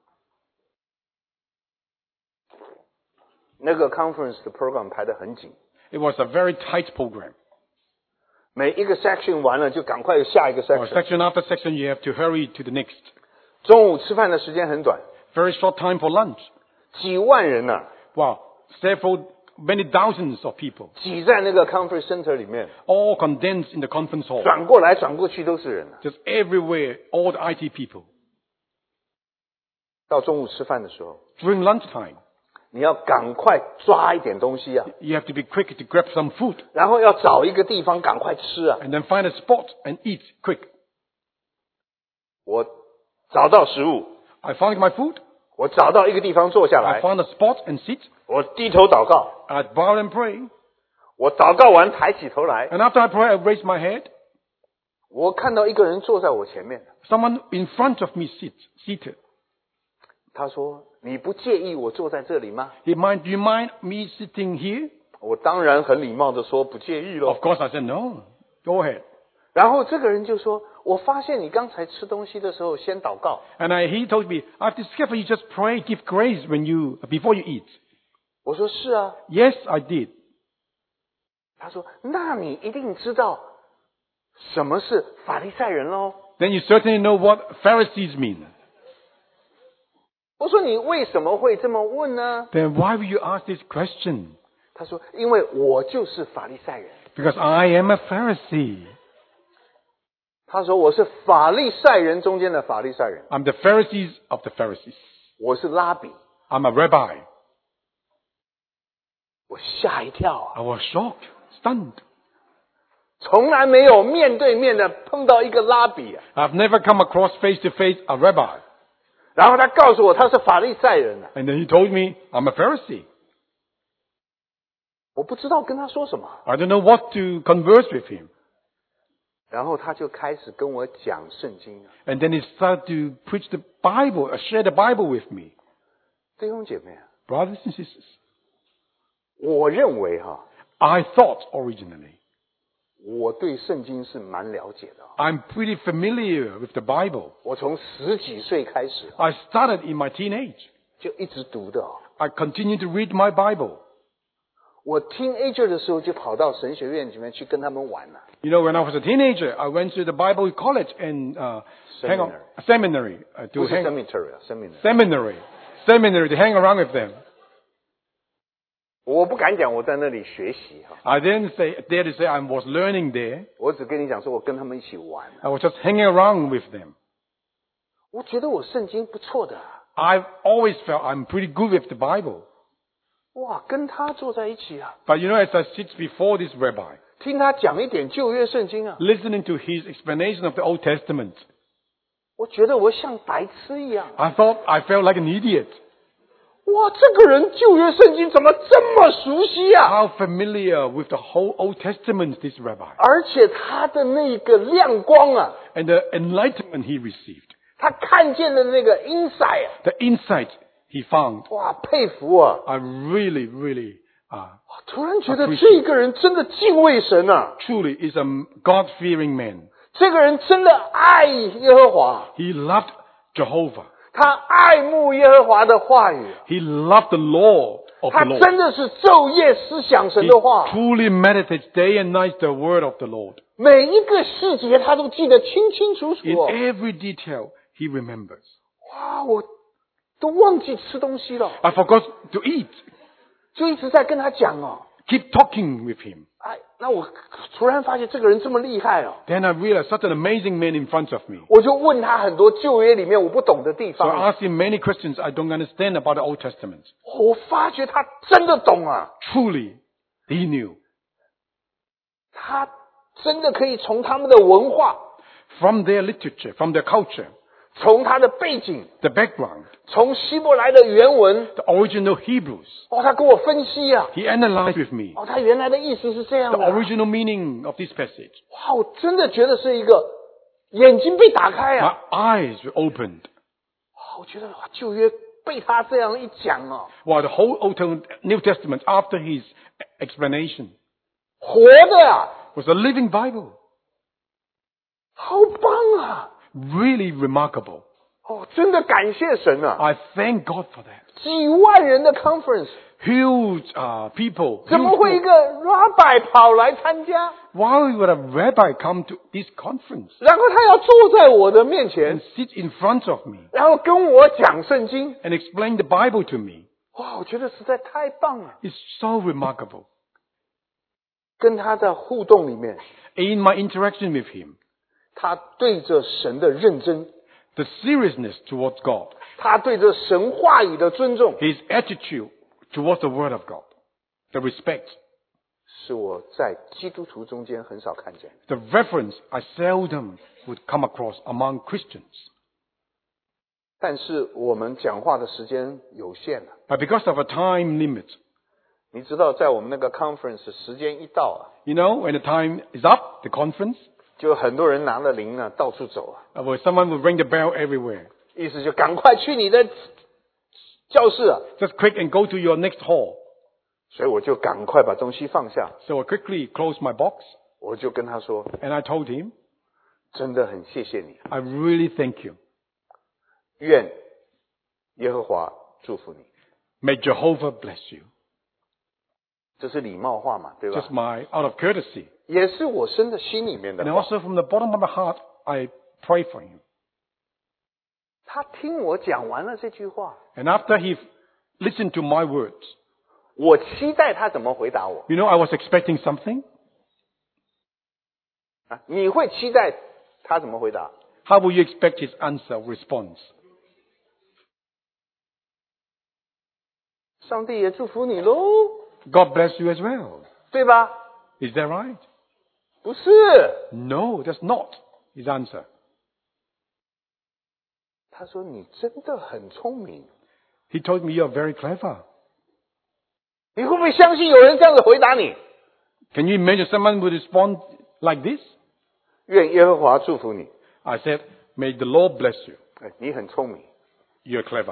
那个 conference 的 program 排得很紧， It was a very tight program. 每一个 section 完了就赶快有下一个 Or section。 section after section, you have to hurry to the next. 中午吃饭的时间很短， Very short time for lunch. 几万人呢、 Wow, many thousands of people, 挤在那个 conference center 里面， all condensed in the conference hall. 转过来转过去都是人、啊。 Just everywhere, all the IT people. 到中午吃饭的时候， During lunchtime, 你要赶快抓一点东西啊， You have to be quick to grab some food 然后要找一个地方赶快吃啊。 and then find a spot and eat quick. 我找到食物， I found my food. 我找到一个地方坐下 I 来， found a spot and sit. 我低头祷告， I bow and pray. 我祷告完抬起头来， And after I pray, I raise my head. 我看到一个人坐在我前面， Someone in front of me seated. 他说：“你不介意我坐在这里吗 Do you mind me sitting here?？” 我当然很礼貌的说：“不介意咯。” Of course, I said, no. Go ahead. 然后这个人就说：“我发现你刚才吃东西的时候先祷告。 And he told me, I've discovered you just pray, give grace before you eat. ” 我说：“是啊。 Yes, I did. ” 他说：“那你一定知道什么是法利赛人喽 Then you certainly know what Pharisees mean. 我说：“你为什么会这么问呢 Then why will you ask this question?？” 他说：“因为我就是法利赛人。” Because I am a Pharisee. 他说：“我是法利赛人中间的法利赛人， I'm the Pharisees of the Pharisees. 我是拉比。 I'm a rabbi. ” 我吓一跳啊！ I was shocked, stunned. 从来没有面对面的碰到一个拉比啊。 I've never come across face to face a rabbi. 然后他告诉我他是法利赛人啊， And then he told me I'm a Pharisee. 我不知道跟他说什么。 I don't know what to converse with him. 然后他就开始跟我讲圣经啊， And then he started to preach the Bible, share the Bible with me. 弟兄姐妹啊， Brothers and sisters, 我认为哈、 I thought originally 我对圣经是蛮了解的啊。 I'm pretty familiar with the Bible. 我从10几岁开始 I started in my teenage. 就一直读的啊。 I continued to read my Bible. 我teenager 的时候就跑到神学院里面去跟他们玩了。 You know, when I was a teenager, I went to the Bible college and hang on, seminary to 不是 hang cemetery 啊，seminary。 seminary to hang around with them. 我不敢讲我在那里学习哈， I didn't dare to say I was learning there. 我只跟你讲说我跟他们一起玩。 I was just hanging around with them. 我觉得我圣经不错的啊， I've always felt I'm pretty good with the Bible. 哇，跟他坐在一起啊， But you know, as I sit before this rabbi, 听他讲一点旧约圣经啊， listening to his explanation of the Old Testament, 我觉得我像白痴一样。 I felt like an idiot. 哇，这个人旧约圣经怎么这么熟悉啊？ How familiar with the whole Old Testament this rabbi. 而且他的那个亮光啊， And the enlightenment he received, 他看见的那个 insight 啊， the insight he found, 哇，佩服啊！ I really, really, 突然觉得这个人真的敬畏神啊， truly is a God-fearing man. 这个人真的爱耶和华， He loved Jehovah. 他爱慕耶和华的话语， He loved the law of 他 the Lord. 真的是昼夜思想神 He 的话， truly meditates day and night the word of the Lord. 每一个细节他都记得清清楚 In 楚哦。 every detail, he remembers. 哇，我都忘记吃东西了， I forgot to eat. 就一直在跟他讲哦。 Keep talking with him. 哎，那我突然发现这个人这么厉害哦， Then I realized such an amazing man in front of me. 我就问他很多旧约里面我不懂的地 So 方， I asked him many questions I don't understand about the Old Testament. 我发觉他真的懂啊， Truly, he knew. 他真的可以从他们的文化， From their literature, from their culture, 从他的背景， the background, 从希伯来的原文， the original Hebrews. 哦，他跟我分析啊， He analyzed with me 哦，他原来的意思是这样 the 的啊， original meaning of this passage. 哇，我真的觉得是一个眼睛被打开 My 啊， eyes were opened. 哇，我觉得哇，旧约被他这样一讲哦， While the whole New Testament, after his explanation, 活的啊， was a living Bible. 好棒啊！ Really remarkable. 哦，真的感谢神啊！ I thank God for that. 几万人的 conference， Huge people. 怎么 huge 会一个 rabbi 跑来参加？ Why would a rabbi come to this conference 然后他要坐在我的面前 and，sit in front of me 然后跟我讲圣经。 and explain the Bible to me? 哇，我觉得实在太棒了！ It's so remarkable. 跟他的互动里面， In my interaction with him, 他对着神的认真， the seriousness towards God, 他对着神话语的尊重， his attitude towards the Word of God. The respect, 是我在基督徒中间很少看见。 the reverence I seldom would come across among Christians. 但是我们讲话的时间有限了。 But because of a time limit, 你知道，在我们那个 conference 时间一到啊， you know, when the time is up, the conference, 就很多人拿了铃呢到处走啊， where someone will ring the bell everywhere. 意思就赶快去你的教室啊。 Just quick and go to your next hall. 所以我就赶快把东西放下， So I quickly closed my box 我就跟他说， and I told him, 真的很谢谢你， I really thank you. 愿耶和华祝福你。 May Jehovah bless you. 这是礼貌话嘛，对吧 Just？my, out of courtesy. 也是我生的心里面的 And 话。 also from the bottom of my heart, I pray for him. 他听我讲完了这句话， And after he listened to my words, 我期待他怎么回答我 you know, I was expecting something. 啊？你会期待他怎么回答？ How will you expect his answer, response? 上帝也祝福你喽， God bless you as well. 对吧？ Is that right? 不是， No, that's not his answer. 他说你真的很聪明。 He told me you're very clever. 你会不会相信有人这样子回答你？ Can you imagine someone would respond like this? 愿耶和华祝福你。 I said, may the Lord bless you. 哎，你很聪明。 You're clever.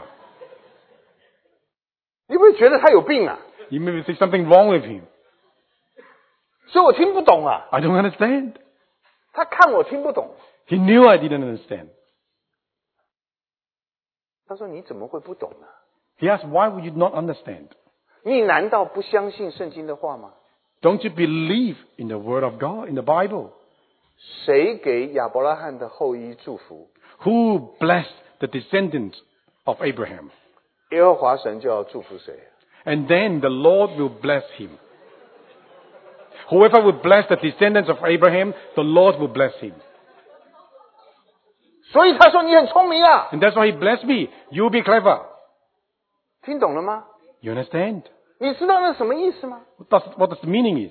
你会不会觉得他有病啊？ You maybe think something wrong with him. 所以我听不懂啊。 I don't understand. 他看我听不懂， He knew I didn't understand. 他说你怎么会不懂呢？ He asked, why would you not understand? 你难道不相信圣经的话吗？ Don't you believe in the Word of God, in the Bible? 谁给亚伯拉罕的后裔祝福， Who blessed the descendants of Abraham? 耶和华神就要祝福谁。 And then the Lord will bless him. Whoever will bless the descendants of Abraham, the Lord will bless him. 所以他说你很聪明啊， And that's why he blessed me. You'll be clever. 听懂了吗？ You understand? 你知道那是什么意思吗？ What the meaning is?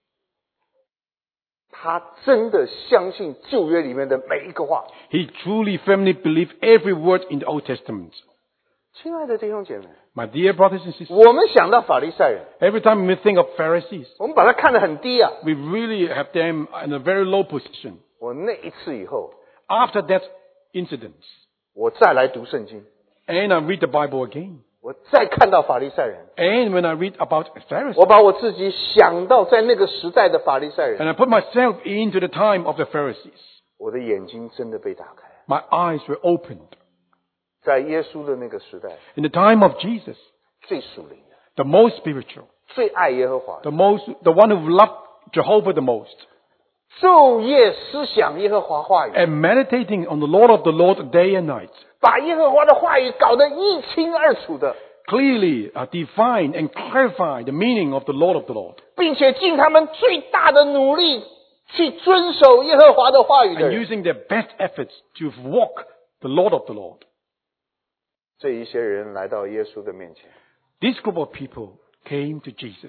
他真的相信旧约里面的每一个话。 He truly, firmly believed every word in the Old Testament. 亲爱的弟兄姐妹， My dear brothers and sisters, 我们想到法利赛人， every time we think of Pharisees, 我们把他看得很低啊。 we really have them in a very low position. 我那一次以后， After that incident, 我再来读圣经， and I read the Bible again, 我再看到法利赛人， and when I read about 我 Pharisees, 把我自己想到在那个时代的法利赛人， and I put myself into the time of the Pharisees, 我的眼睛真的被打开。 my eyes were opened. 在耶稣的那个时代， In the time of Jesus, 最属灵的， the most spiritual, 最爱耶和华的， the one who loved Jehovah the most, 昼夜思想耶和华话语， and meditating on the Lord of the Lord day and night, 把耶和华的话语搞得一清二楚的， clearly define and clarify the meaning of the Lord of the Lord, 并且尽他们最大的努力去遵守耶和华的话语的 and 人， using their best efforts to walk the Lord of the Lord. 这一些人来到耶稣的面前， This group of people came to Jesus.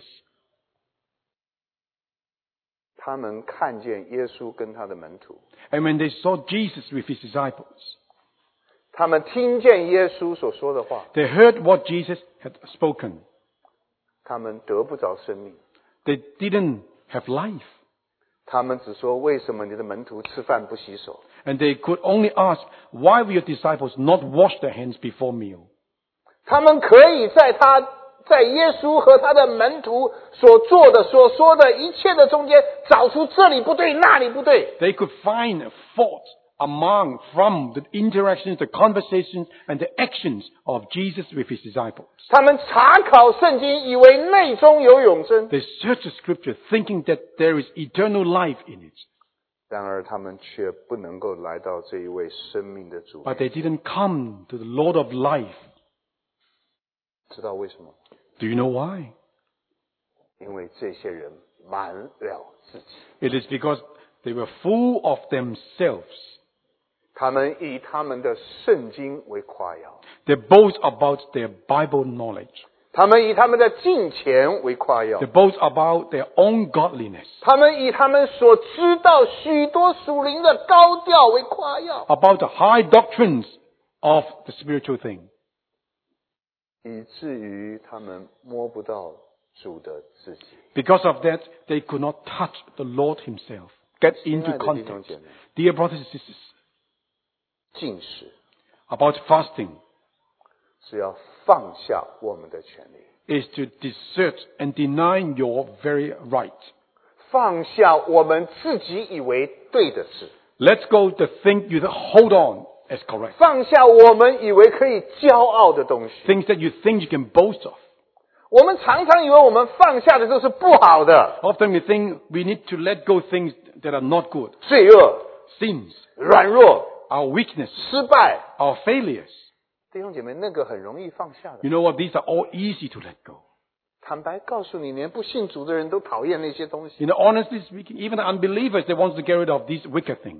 他们看见耶稣跟他的门徒， And when they saw Jesus with his disciples, 他们听见耶稣所说的话， they heard what Jesus had spoken. 他们得不着生命， They didn't have life. 他们只说为什么你的门徒吃饭不洗手？ And they could only ask, why will your disciples not wash their hands before meal? 他们可以在耶稣和他的门徒所做的、所说的一切的中间，找出这里不对，那里不对。 They could find fault from the interactions, the conversations, and the actions of Jesus with his disciples. 他们查考圣经，以为内中有永生， They searched the scripture thinking that there is eternal life in it. 然而他们却不能够来到这一位生命的主。 But they didn't come to the Lord of life. 知道为什么？ Do you know why? 因为这些人满了自己， It is because they were full of themselves. 他们以他们的圣经为夸耀， They boast about their Bible knowledge. 他们以他们的金钱为夸耀 They，boast about their own godliness, 他们以他们所知道许多属灵的高调为夸耀， about the high doctrines of the spiritual thing, 以至于他们摸不到主的自己。 Because of that, they could not touch the Lord himself, get 亲 into 爱的弟兄 contact. 姐妹， Dear brothers and sisters, 禁食 about fasting 是要放下我们的权利， is to desert and deny your very right. 放下我们自己以为对的事， Let's go the thing you hold on as correct. 放下我们以为可以骄傲的东西。 Things that you think you can boast of. 我们常常以为我们放下的都是不好的， Often we think we need to let go things that are not good. 罪恶、 Sins, 软弱、 our weakness, 失败。 our failures. 弟兄姐妹，那个很容易放下的。 You know what? These are all easy to let go. 坦白告诉你，连不信主的人都讨厌那些东西。 You know, honestly speaking, even the unbelievers, they want to get rid of these wicked things.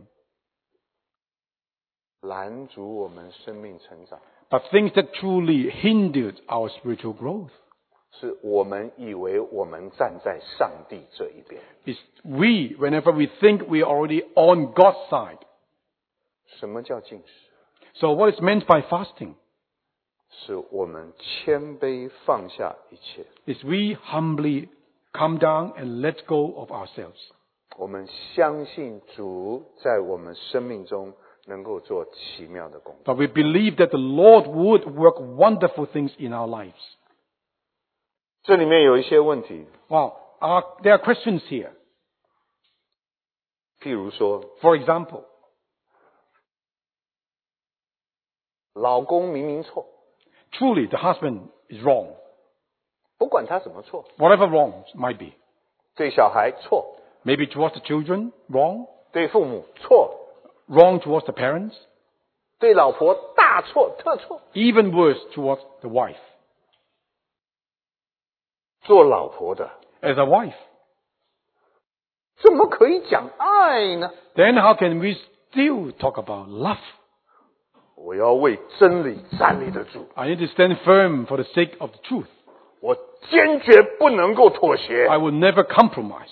拦阻我们生命成长， But things that truly hindered our spiritual growth 是我们以为我们站在上帝这一边。 is we, whenever we think we are already on God's side. 什么叫禁食？ So what is meant by fasting 是我们谦卑放下一切， is we humbly come down and let go of ourselves. 我们相信主在我们生命中能够做奇妙的工作。 But we believe that the Lord would work wonderful things in our lives. 这里面有一些问题， Wow, there are questions here. 譬如说， For example, 老公明明错， truly the husband is wrong. 不管他怎么错， Whatever wrongs might be. 对小孩错， Maybe towards the children, wrong. 对父母错， Wrong towards the parents. 对老婆大错特错。 Even worse towards the wife. 做老婆的 As a wife, 怎么可以讲爱呢？ then how can we still talk about love? 我要为真理站立得住， I need to stand firm for the sake of the truth. 我坚决不能够妥协。 I will never compromise.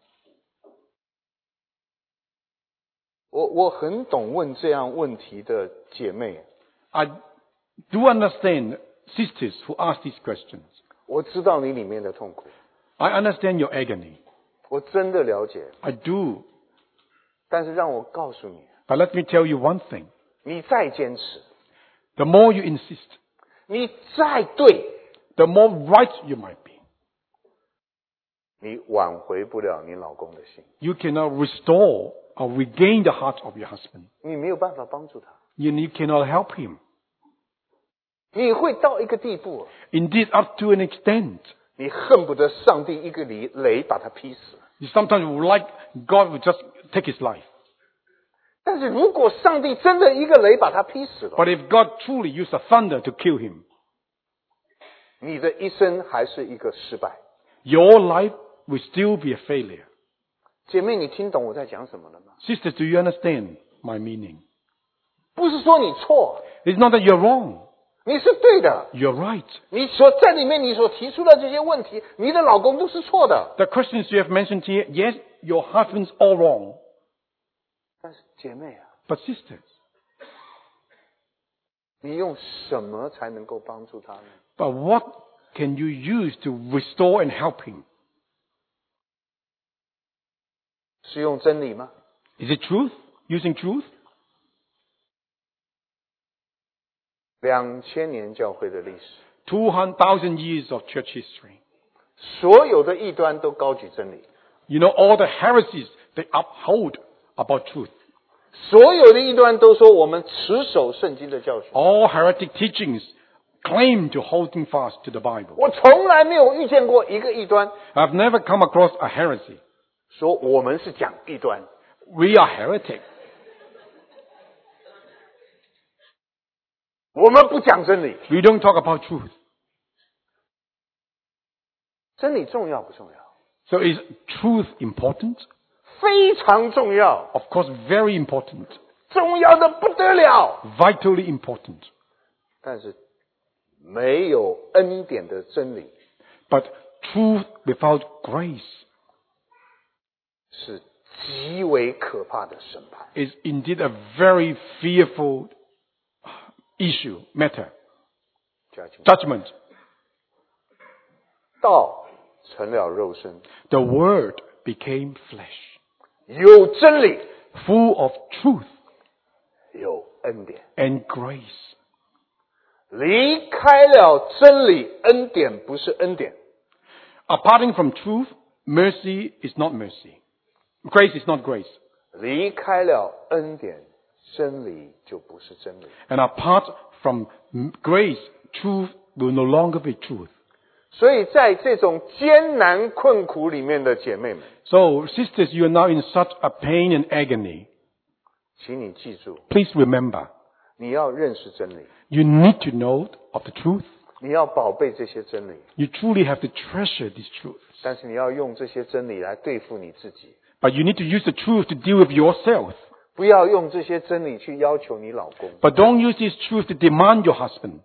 我很懂问这样问题的姐妹， I do understand sisters who ask these questions. 我知道你里面的痛苦， I understand your agony. 我真的了解。 I do. 但是让我告诉你， But let me tell you one thing. 你再坚持， The more you insist, 你再对， the more right you might be. 你挽回不了你老公的心， You cannot restore or regain the heart of your husband. 你没有办法帮助他， You cannot help him. 你会到一个地步， Indeed, up to an extent. 你恨不得上帝一个雷把他劈死。 You sometimes would like God would just take his life. 但是如果上帝真的一个雷把他劈死了， But if God truly used the thunder to kill him, 你的一生还是一个失败。 your life will still be a failure. 姐妹，你听懂我在讲什么了吗？ Sisters, do you understand my meaning? 不是说你错， It's not that you're wrong. 你是对的。 You're right. 你所在里面你所提出的这些问题，你的老公都是错的。 The questions you have mentioned here, yes, your husband's all wrong. 但是姐妹啊， But sisters, 你用什么才能够帮助他呢？ but what can you use to restore and help him? 是用真理吗？ Is it truth? Using truth? 2000年教会的历史， 2,000 years of church history. 所有的异端都高举真理， You know, all the heresies, they uphold about truth. 所有的异端都说我们持守圣经的教训。 All heretic teachings claim to holding fast to the Bible. 我从来没有遇见过一个异端 I've never come across a heresy. 说我们是讲异端。 We are heretic. 我们不讲真理， We don't talk about truth. 真理重要不重要？ So is truth important? 非常重要， Of course, very important. 重要的不得了。 Vitally important. 但是没有恩典的真理 But truth without grace 是极为可怕的审判。 is indeed a very fearful issue, matter, 家亲， judgment. 道成了肉身， The Word became flesh, 有真理， full of truth 有恩典。 and grace. 离开了真理，恩典不是恩典。 Aparting from truth, mercy is not mercy. Grace is not grace. 离开了恩典，真理就不是真理。 And apart from grace, truth will no longer be truth. 所以在这种艰难困苦里面的姐妹们， So, sisters, you are now in such a pain and agony. 请你记住， Please remember, 你要认识真理， you need to know of the truth. 你要宝贝这些真理， You truly have to treasure these truths. 但是你要用这些真理来对付你自己， But you need to use the truth to deal with yourself. 不要用这些真理去要求你老公。 But don't use this truth to demand your husband.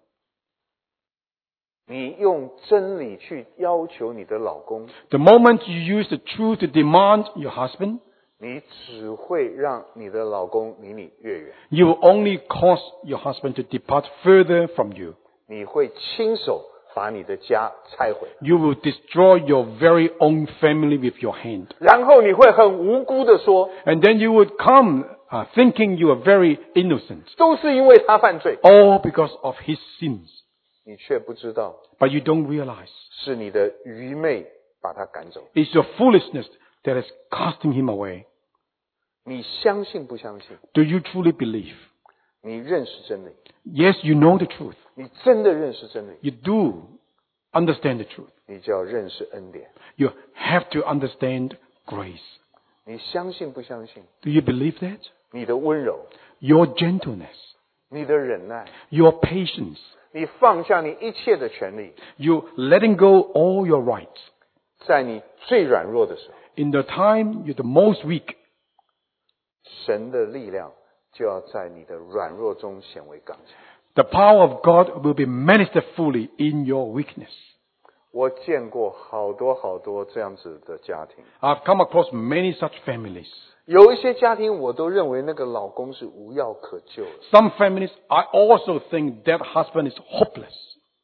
你用真理去要求你的老公， The moment you use the truth to demand your husband, 你只会让你的老公离你越远， you will only cause your husband to depart further from you. 你会亲手把你的家拆毁， You will destroy your very own family with your hand. 然后你会很无辜的说， And then you would come thinking you are very innocent. 都是因为他犯罪， All because of his sins. 你却不知道 But you don't realize 是你的愚昧把他赶走。 it's your foolishness that is casting him away. 你相信不相信？ Do you truly believe? 你认识真理， Yes, you know the truth. 你真的认识真理， You do understand the truth. 你就要认识恩典。 You have to understand grace. 你相信不相信？ Do you believe that? 你的温柔， Your gentleness, 你的忍耐， your patience, 你放下你一切的权利， you letting go all your rights. 在你最软弱的时候， In the time you're the most weak, 神的力量就要在你的软弱中显为刚强。 the power of God will be manifested fully in your weakness. 我见过好多这样子的家庭， I've come across many such families. 有一些家庭我都认为那个老公是无药可救的， Some families, I also think that husband is hopeless,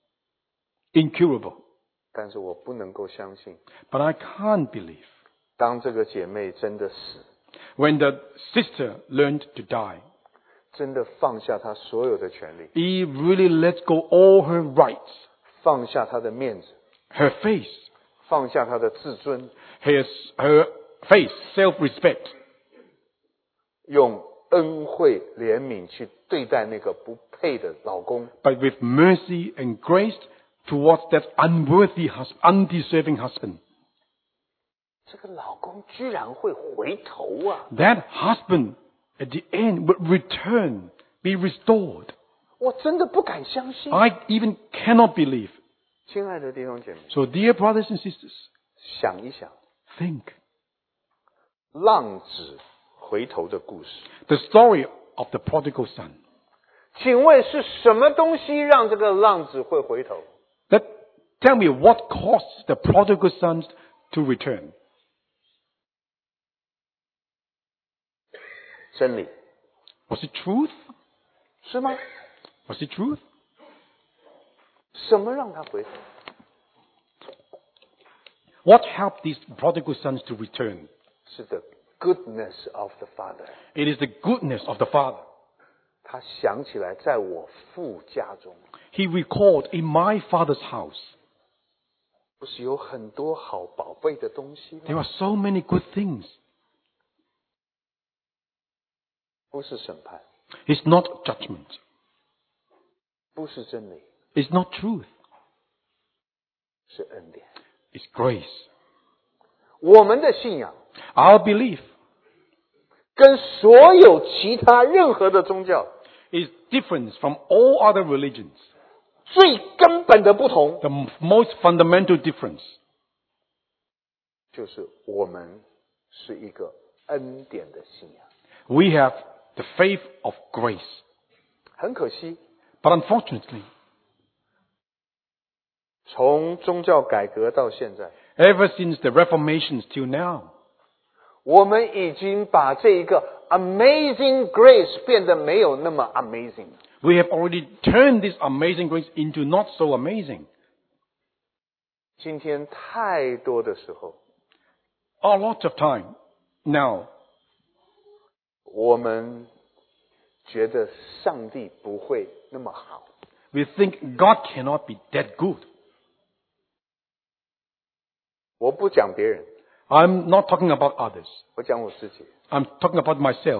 incurable. 但是我不能够相信， But I can't believe 当这个姐妹真的死， when the sister learned to die, 真的放下她所有的权利， he really lets go all her rights, 放下她的面子， her face, 放下她的自尊， her face, self-respect, 用恩惠怜悯去对待那个不配的老公， but with mercy and grace towards that unworthy husband, undeserving husband. 这个老公居然会回头啊！ That husband at the end would return, be restored. 我真的不敢相信。 I even cannot believe. 亲爱的弟兄姐妹， So dear brothers and sisters, 想一想 think 浪子回头的故事。 the story of the prodigal son. 请问是什么东西让这个浪子会回头？ Tell me what caused the prodigal sons to return? 真理 Was it truth? 是吗？ Was it truth? 什么让他回头？ What helped these prodigal sons to return? 是 the goodness of the Father。 It is the goodness of the Father. 他想起来，在我父家中， He recalled, in my father's house, 不是有很多好宝贝的东西 there 吗？ are so many good things. 不是审判， It's not judgment. 不是真理， It's not truth. 是恩典。 It's grace. 我们的信仰 Our belief 跟所有其他任何的宗教 is different from all other religions. 最根本的不同， The most fundamental difference 就是我们是一个恩典的信仰。 we have the faith of grace. 很可惜， But unfortunately, 从宗教改革到现在， Ever since the Reformation till now, 我们已经把这一个 Amazing Grace 变得没有那么 amazing 了。 we have already turned this amazing grace into not so amazing. 今天太多的时候， A lot of time now, 我们觉得上帝不会那么好。 we think God cannot be that good. 我不讲别人， I'm not talking about others. 我讲我自己。 I'm talking about myself.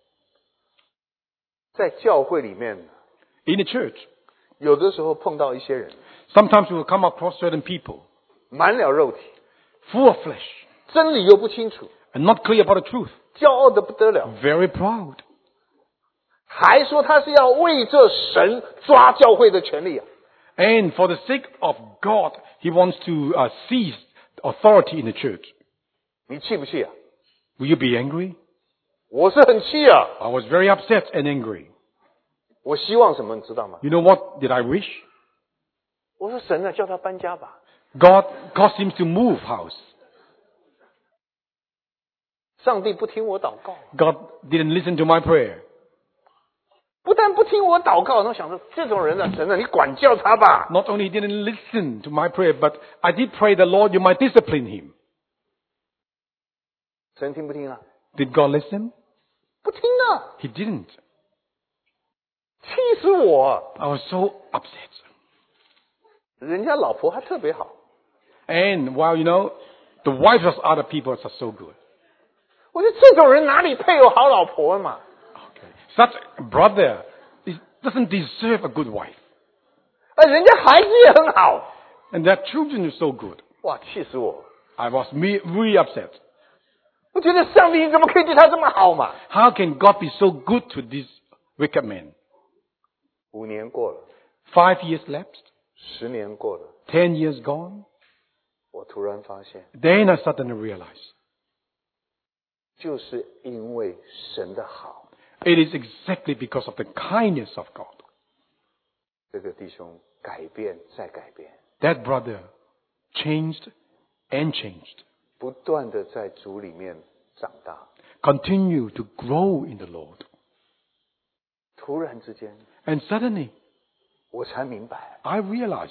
在教会里面， In the church, 有的时候碰到一些人， sometimes we will come across certain people 满了肉体， full of flesh 真理又不清楚， and not clear about the truth, 骄傲的不得了， very proud. 还说他是要为这神抓教会的权利啊！ And for the sake of God, he wants to seize authority in the church. 你气不气啊？ Will you be angry? 我是很气啊！ I was very upset and angry. 我希望什么，你知道吗？ You know what did I wish? 我说神啊，叫他搬家吧。 God caused him to move house. 上帝不听我祷告， God didn't listen to my prayer. 不但不听我祷告，然后想着这种人啊，神啊，你管教他吧。 Not only didn't listen to my prayer, but I did pray the Lord, you might discipline him. 神听不听啊？ Did God listen? 不听啊， He didn't. 气死我！ I was so upset. 人家老婆还特别好， And while, the wives of other people are so good. 我说这种人哪里配有好老婆嘛？ Such a brother doesn't deserve a good wife. 人家孩子也很好， And their children are so good. 哇，气死我！ I was really upset. 我觉得上帝怎么可以对他这么好嘛？ How can God be so good to this wicked man? 5年过了， 5 years lapsed, 10年过了， 10 years gone. 我突然发现， Then I suddenly realized 就是因为神的好， it is exactly because of the kindness of God. 这个弟兄改变再改变， That brother changed and changed. 不断的在主里面长大。 Continue to grow in the Lord. 突然之间， And suddenly 我才明白， I realized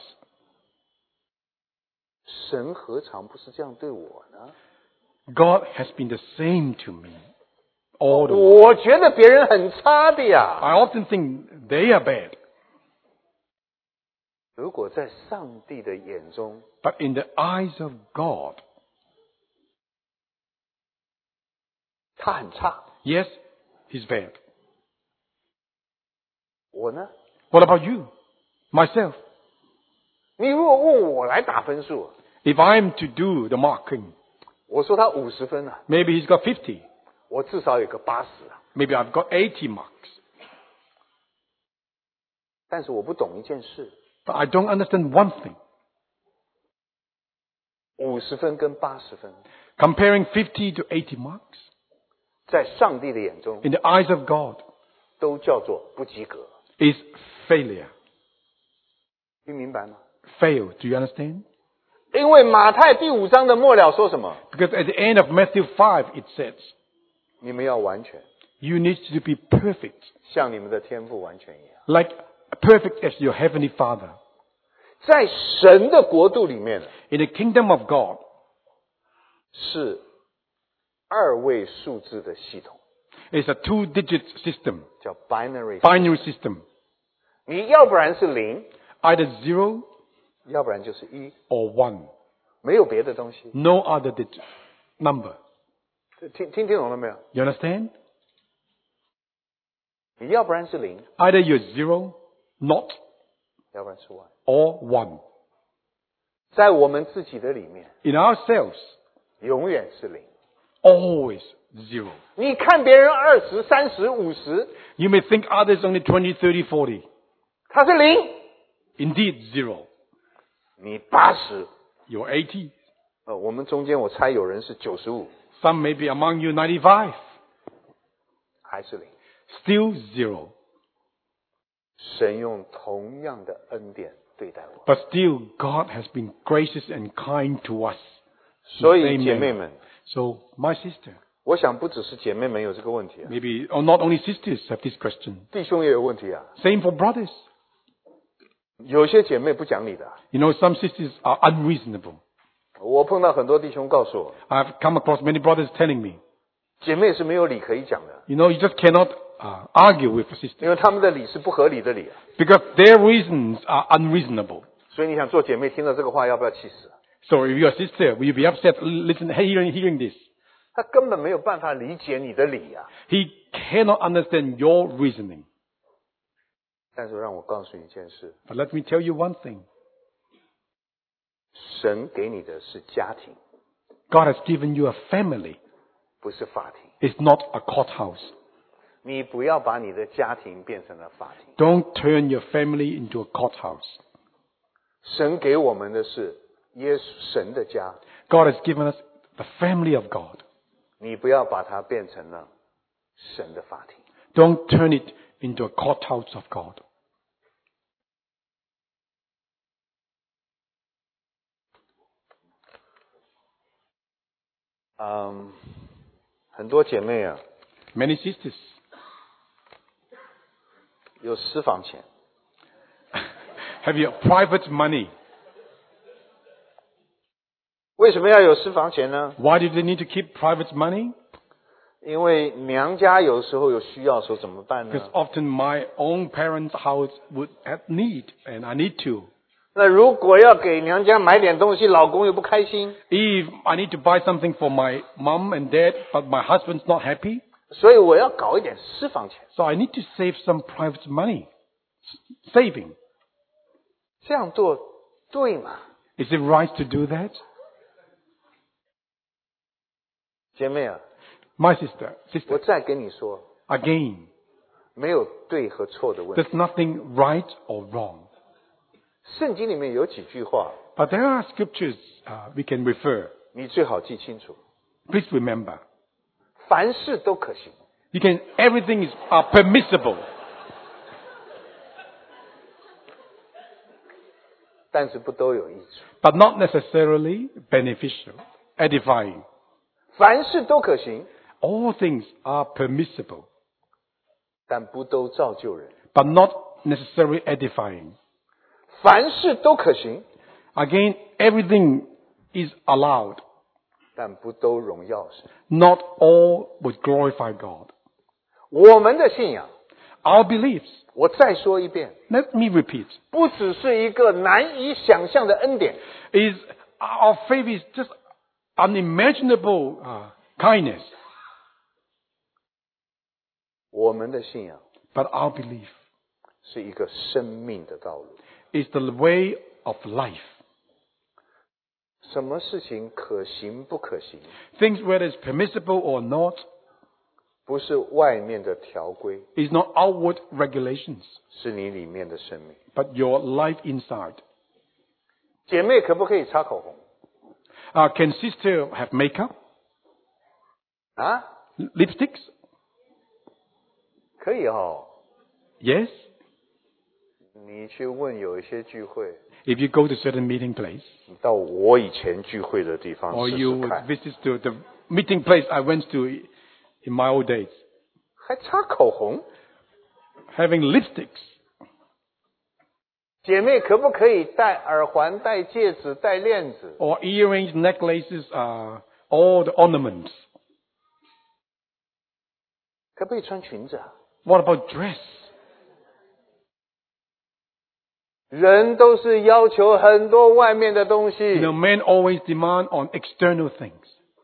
神何尝不是这样对我呢？ God has been the same to me all the while. 我觉得别人很差的呀。 I often think they are bad. 如果在上帝的眼中， But in the eyes of God, 他很差， yes, he's bad. 我呢？ What about you? Myself? 你如果问我来打分数， If I'm to do the marking, 我说他50分啊， maybe he's got 50. 我至少有个80啊。 Maybe I've got 80 marks. 但是我不懂一件事， But I don't understand one thing. 50分跟80分， Comparing 50 to 80 marks, 在上帝的眼中 in the eyes of God, 都叫做不及格。 is failure. 你明白吗？ Fail. Do you understand? 因为马太第5章的末了说什么？ Because at the end of Matthew 5, it says, 你们要完全， you need to be perfect, 像你们的天父完全一样。 like perfect as your heavenly Father. 在神的国度里面， In the kingdom of God, 是2位数字的系统， it's a 2-digit system, 叫 binary。 binary system. 你要不然是0， Either 0 要不然就是1， or 1. 没有别的东西。 No other digit, number. 听懂了没有？ You understand? 你要不然是0， Either you're 0, not, 要不然是1。 or 1. 在我们自己的里面， In ourselves, 永远是0。 always 0. 你看别人20、30、50， You may think others only 20, 30, 40. 他是0， Indeed, 0. 你80。 You're 80. 我们中间我猜有人是95， Some may be among you 95. 还是0。 Still 0. 神用同样的恩典对待我。 But still, God has been gracious and kind to us. 所 in the 以 same 姐妹 manner. 们， So, my sister, 我想不只是姐妹们有这个问题啊， maybe, or not only sisters have this question. 弟兄也有问题啊。 Same for brothers. 有些姐妹不讲理的啊， You know, some sisters are unreasonable. 我碰到很多弟兄告诉我， I've come across many brothers telling me, 姐妹是没有理可以讲的， you know, you just cannot argue with a sister 因为他们的理是不合理的理啊。 because their reasons are unreasonable. 所以你想做姐妹听到这个话要不要气死啊？ So if you're a sister, will you be upset hearing this? 他根本没有办法理解你的理啊。 He cannot understand your reasoning. 但是让我告诉你一件事， But let me tell you one thing. 神给你的是家庭， God has given you a family. 不是法庭。 It's not a courthouse. 你不要把你的家庭变成了法庭。 Don't turn your family into a courthouse. 神给我们的是耶稣神的家， God has given us the family of God. 你不要把它变成了神的法庭。 Don't turn it into a courthouse of God. 很多姐妹啊， Many sisters 有私房钱， have your private money. 为什么要有私房钱呢？ Why do they need to keep private money? 因为娘家有时候有需要的时候怎么办 Because 呢？ often my own parents' house would have need, and I need to. 那如果要给娘家买点东西，老公又不开心， If I need to buy something for my mom and dad, but my husband's not happy, 所以我要搞一点私房钱， so I need to save some private money. Saving. 这样做对吗？ Is it right to do that? 姐妹啊， My sister, 我再跟你说， again, 没有对和错的问题。 there's nothing right or wrong. 圣经里面有几句话， But there are scriptures we can refer. 你最好记清楚： Please remember, 凡事都可行， everything is permissible, 但是不都有益处。 but not necessarily beneficial, edifying. 凡事都可行， All things are permissible, 但不都造就人。 but not necessarily edifying. 凡事都可行， Again, everything is allowed. 但不都荣耀神。 Not all would glorify God. 我们的信仰， Our beliefs, 我再说一遍， let me repeat, 不只是一个难以想象的恩典， is our faith is just unimaginable kindness. 我们的信仰 But our belief 是一个生命的道路。 is the way of life. 什么事情可行不可行， Things whether it's permissible or not 不是外面的条规， is not outward regulations, 是你里面的生命。 but your life inside. 姐妹可不可以擦口红 Can sister have makeup, 啊？ lipsticks? 可以哦。 Yes. 你去问有一些聚会， If you go to certain meeting place, 你到我以前聚会的地方 or 试 you 试 would 看， visit to the meeting place I went to in my old days, 还擦口红。 having lipsticks. 姐妹可不可以戴耳环、戴戒指、戴链子？ Or earrings, necklaces, all the ornaments. 可不可以穿裙子啊？ What about dress? 人都是要求很多外面的东西， You know, men always demand on external things.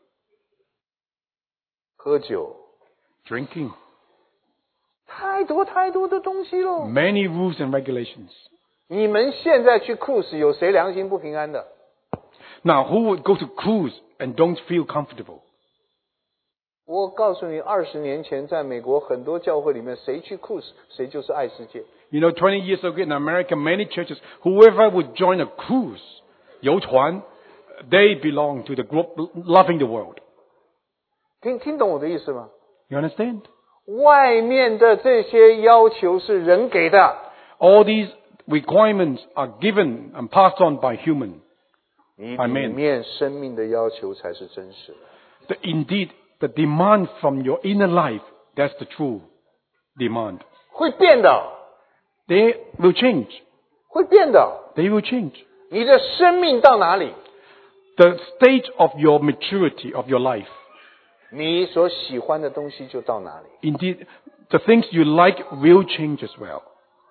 喝酒， Drinking. 太多的东西喽。 Many rules and regulations. 你们现在去酷使，有谁良心不平安的？ Now, who would go to cruise and don't feel comfortable? 我告诉你，20年前在美国很多教会里面，谁去酷使，谁就是爱世界。 You know, 20 years ago in America, many churches, whoever would join a cruise, 游船, they belong to the group loving the world. 听懂我的意思吗？ You understand? 外面的这些要求是人给的， All these requirements are given and passed on by human. 你 Amen. 里面生命的要求才是真实的。 Indeed, the demand from your inner life, that's the true demand. 会变的， They will change. 会变的。 They will change. 你的生命到哪里， The stage of your maturity of your life. 你所喜欢的东西就到哪里。 Indeed, the things you like will change as well.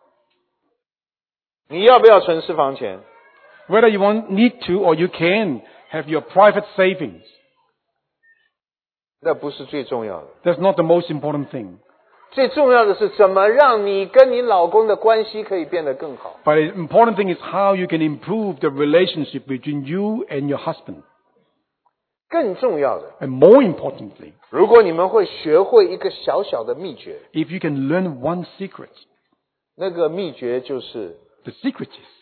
你要不要存私房钱？ Whether you need to or you can have your private savings, 那不是最重要的。 that's not the most important thing. 最重要的是怎么让你跟你老公的关系可以变得更好。 But the important thing is how you can improve the relationship between you and your husband. 更重要的， And more importantly, 如果你们会学会一个小小的秘诀， if you can learn one secret, 那个秘诀就是 the secret is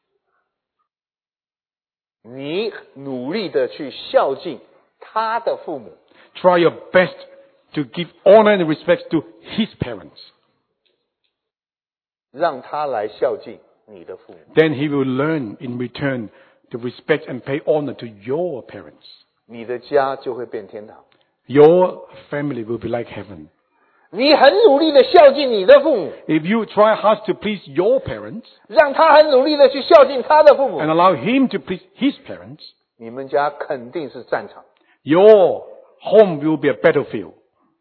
你努力的去孝敬他的父母， try your best to give honor and respect to his parents. 让他来孝敬你的父母， Then he will learn in return to respect and pay honor to your parents. 你的家就会变天堂。 Your family will be like heaven. 你很努力的孝敬你的父母， If you try hard to please your parents 让他很努力的去孝敬他的父母， and allow him to please his parents, 你们家肯定是战场。 your home will be a battlefield.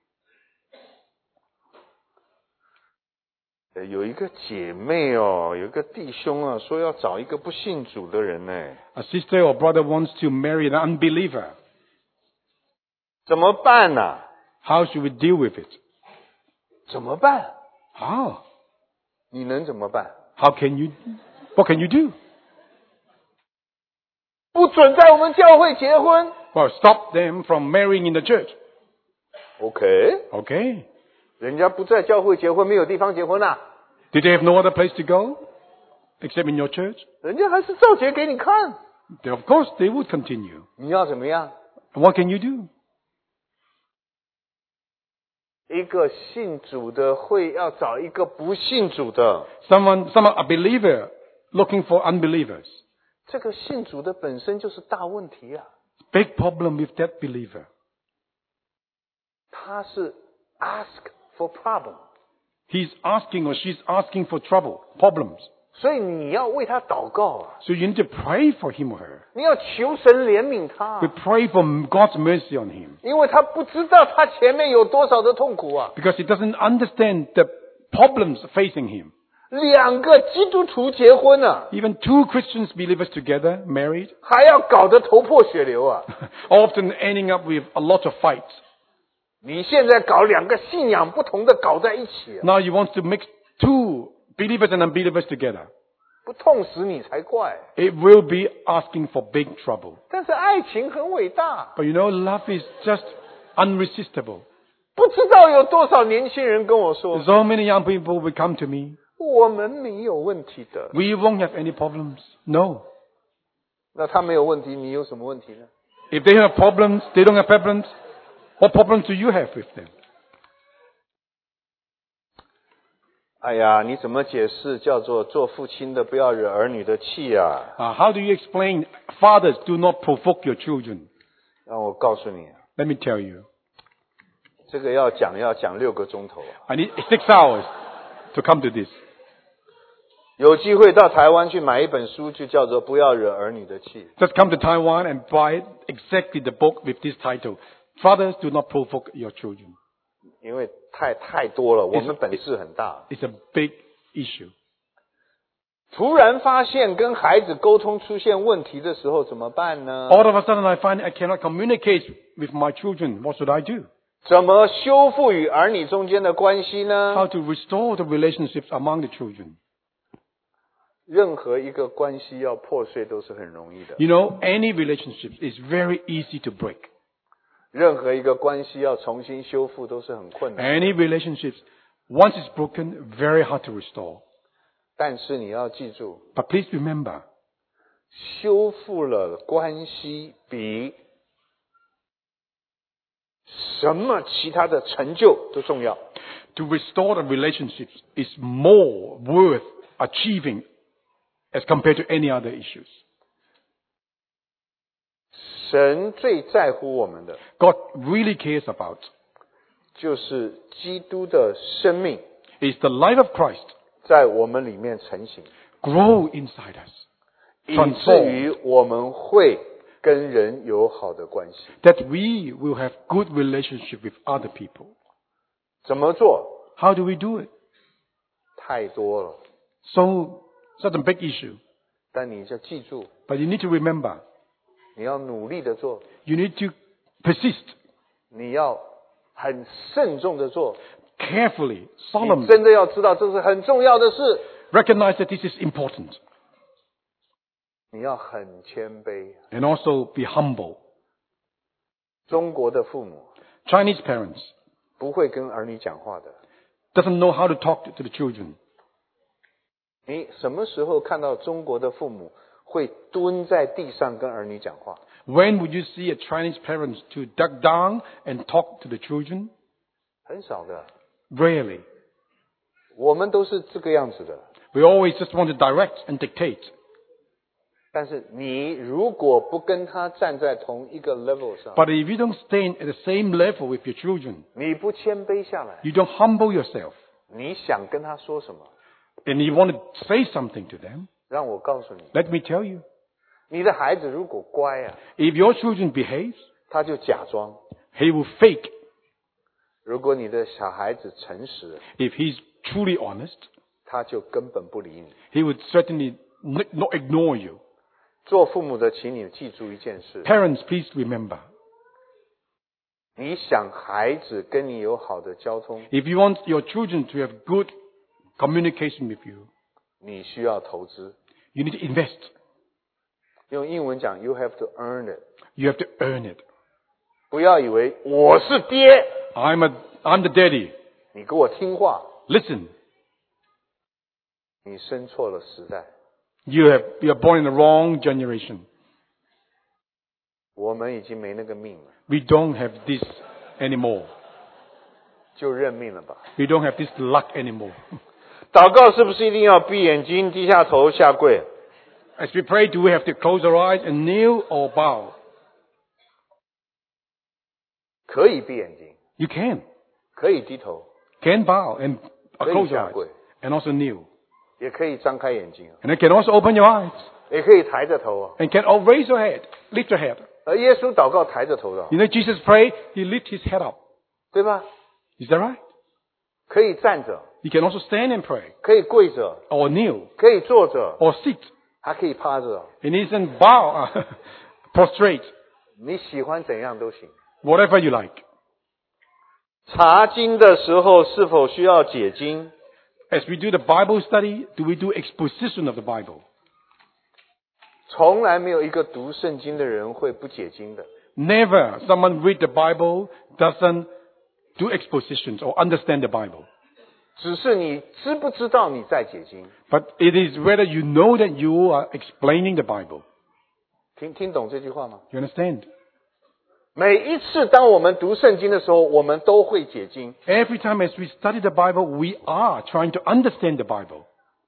有一个姐妹哦，有一个弟兄啊，说要找一个不信主的人呢， A sister or brother wants to marry an unbeliever. 怎么办呢、 How should we deal with it? 怎么办？ How? 你能怎么办？ What can you do? 不准在我们教会结婚。 Well, stop them from marrying in the church. OK， Okay. 人家不在教会结婚，没有地方结婚啊， Did they have no other place to go except in your church? 人家还是照结给你看。 Of course, they would continue. 你要怎么样？ And what can you do? 一个信主的会要找一个不信主的， Someone, a believer looking for unbelievers. 这个信主的本身就是大问题啊。 Big problem with that believer. 他是 ask for problem， He's asking or she's asking for trouble, problems. 所以你要为他祷告啊， So you need to pray for him or her. 你要求神怜悯他 We，pray for God's mercy on him. 因为他不知道他前面有多少的痛苦啊。 Because he doesn't understand the problems facing him. 两个基督徒结婚啊， Even two Christians believers together, married, 还要搞得头破血流啊。 often ending up with a lot of fights. 你现在搞两个信仰不同的搞在一起、啊， Now you want to mix two believers and unbelievers together. 不痛死你才怪。 It will be asking for big trouble. 但是爱情很伟大， But you know, love is just unresistible. 不知道有多少年轻人跟我说， So many young people will come to me. 我们没有问题的。 We won't have any problems. No. 那他没有问题，你有什么问题呢？ If they have problems, they don't have problems. What problems do you have with them? 哎呀，你怎么解释叫做做父亲的不要惹儿女的气啊？ How do you explain fathers do not provoke your children? 让我告诉你， Let me tell you. 这个要讲6个钟头啊。 I need 6 hours to come to this. 有机会到台湾去买一本书，就叫做《不要惹儿女的气》。 Just come to Taiwan and buy exactly the book with this title. Fathers do not provoke your children. 因为太多了，我们本事很大。 It's a big issue. 突然发现跟孩子沟通出现问题的时候怎么办呢？ All of a sudden I find I cannot communicate with my children. What should I do? 怎么修复与儿女中间的关系呢？ How to restore the relationships among the children? 任何一个关系要破碎都是很容易的， You know, any relationship is very easy to break. 任何一个关系要重新修复都是很困难。 Any relationships, once it's broken, very hard to restore. 但是你要记住， But please remember, 修复了关系比什么其他的成就都重要。 to restore the relationships is more worth achieving as compared to any other issues. 神最在乎我们的 God really cares about 就是基督的生命 is the life of Christ 在我们里面成型， grow inside us, 以至于我们会跟人有好的关系。 that we will have good relationship with other people. 怎么做？ How do we do it? 太多了， Such a big issue. 但你要记住， But you need to remember, 你要努力的做， you need to persist 你要很慎重的做， carefully, 你 solemnly, 真的要知道这是很重要的事， recognize that this is important, 你要很谦卑。 and also be humble. 中国的父母 Chinese parents 不会跟儿女讲话的， doesn't know how to talk to the children. 你什么时候看到中国的父母会蹲在地上跟儿女讲话？ When would you see a Chinese parent to duck down and talk to the children? 很少的， Rarely. 我们都是这个样子的。 We always just want to direct and dictate. 但是你如果不跟他站在同一个 level 上， But if you don't stand at the same level with your children, 你不谦卑下来， you don't humble yourself, 你想跟他说什么？ and you want to say something to them, 让我告诉你， let me tell you, 你的孩子如果乖啊， if your children behave, 他就假装； he will fake. 如果你的小孩子诚实， If he's truly honest, 他就根本不理你。 he would certainly not ignore you. 做父母的，请你记住一件事： Parents, please remember, 你想孩子跟你有好的交通， if you want your children to have good communication with you, 你需要投资。 you need to invest. 用英文讲 ，you have to earn it。 You have to earn it. 不要以为我是爹， I'm the daddy. 你给我听话， Listen, 你生错了时代。 you are born in the wrong generation. 我们已经没那个命了， We don't have this anymore. 就认命了吧。 We don't have this luck anymore. 祷告是不是一定要闭眼睛、低下头、下跪？ As we pray, do we have to close our eyes and kneel or bow? 可以闭眼睛， You can. 可以低头， Can bow and close your eyes 跪， and also kneel. 也可以张开眼睛， And you can also open your eyes 也可以抬着头啊。 and can raise your head, lift your head. 而耶稣祷告抬着头的， You know, Jesus prayed, he lifted his head up. 对吧？ Is that right? 可以站着， You can also stand and pray 可以跪着， or kneel 可以坐着， or sit. 还可以趴着。 And even bow, prostrate, 你喜欢怎样都行。 whatever you like. 查经的时候是否需要解经？ As we do the Bible study, do we do exposition of the Bible? 从来没有一个读圣经的人会不解经的。 Never someone read the Bible doesn't do expositions or understand the Bible. 只是你知不知道你在解经？ But it is whether you know that you are explaining the Bible. 听懂这句话吗？ You understand? 每一次当我们读圣经的时候，我们都会解经。 Every time as we study the Bible, we are trying to understand the Bible.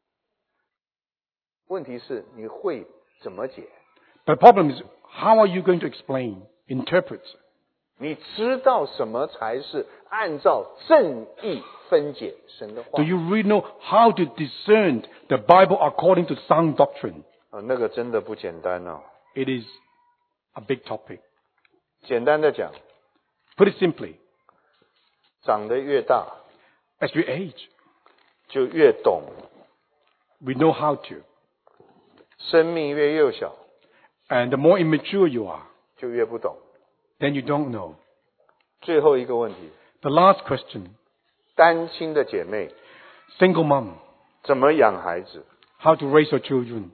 问题是你会怎么解？ But the problem is, how are you going to explain, interpret? 你知道什么才是按照正义分解神的话 Do？you really know how to discern the Bible according to sound doctrine? 那个真的不简单哦。 It is a big topic. 简单的讲， Put it simply, 长得越大， as we age, 就越懂； we know how to. 生命越幼小， And the more immature you are, 就越不懂。 then you don't know. 最后一个问题， The last question, 单亲的姐妹 single mom, 怎么养孩子？ how to raise your children.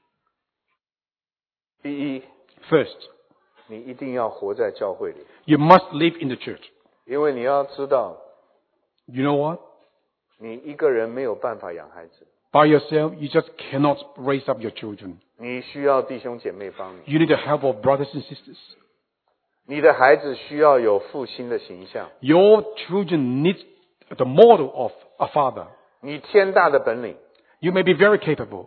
第一， First, 你一定要活在教会里， you must live in the church. 因为你要知道， You know what? 你一个人没有办法养孩子， By yourself, you just cannot raise up your children. 你需要弟兄姐妹帮你。 You need the help of brothers and sisters. 你的孩子需要有父亲的形象， Your children need the model of a father. 你天大的本领， You may be very capable.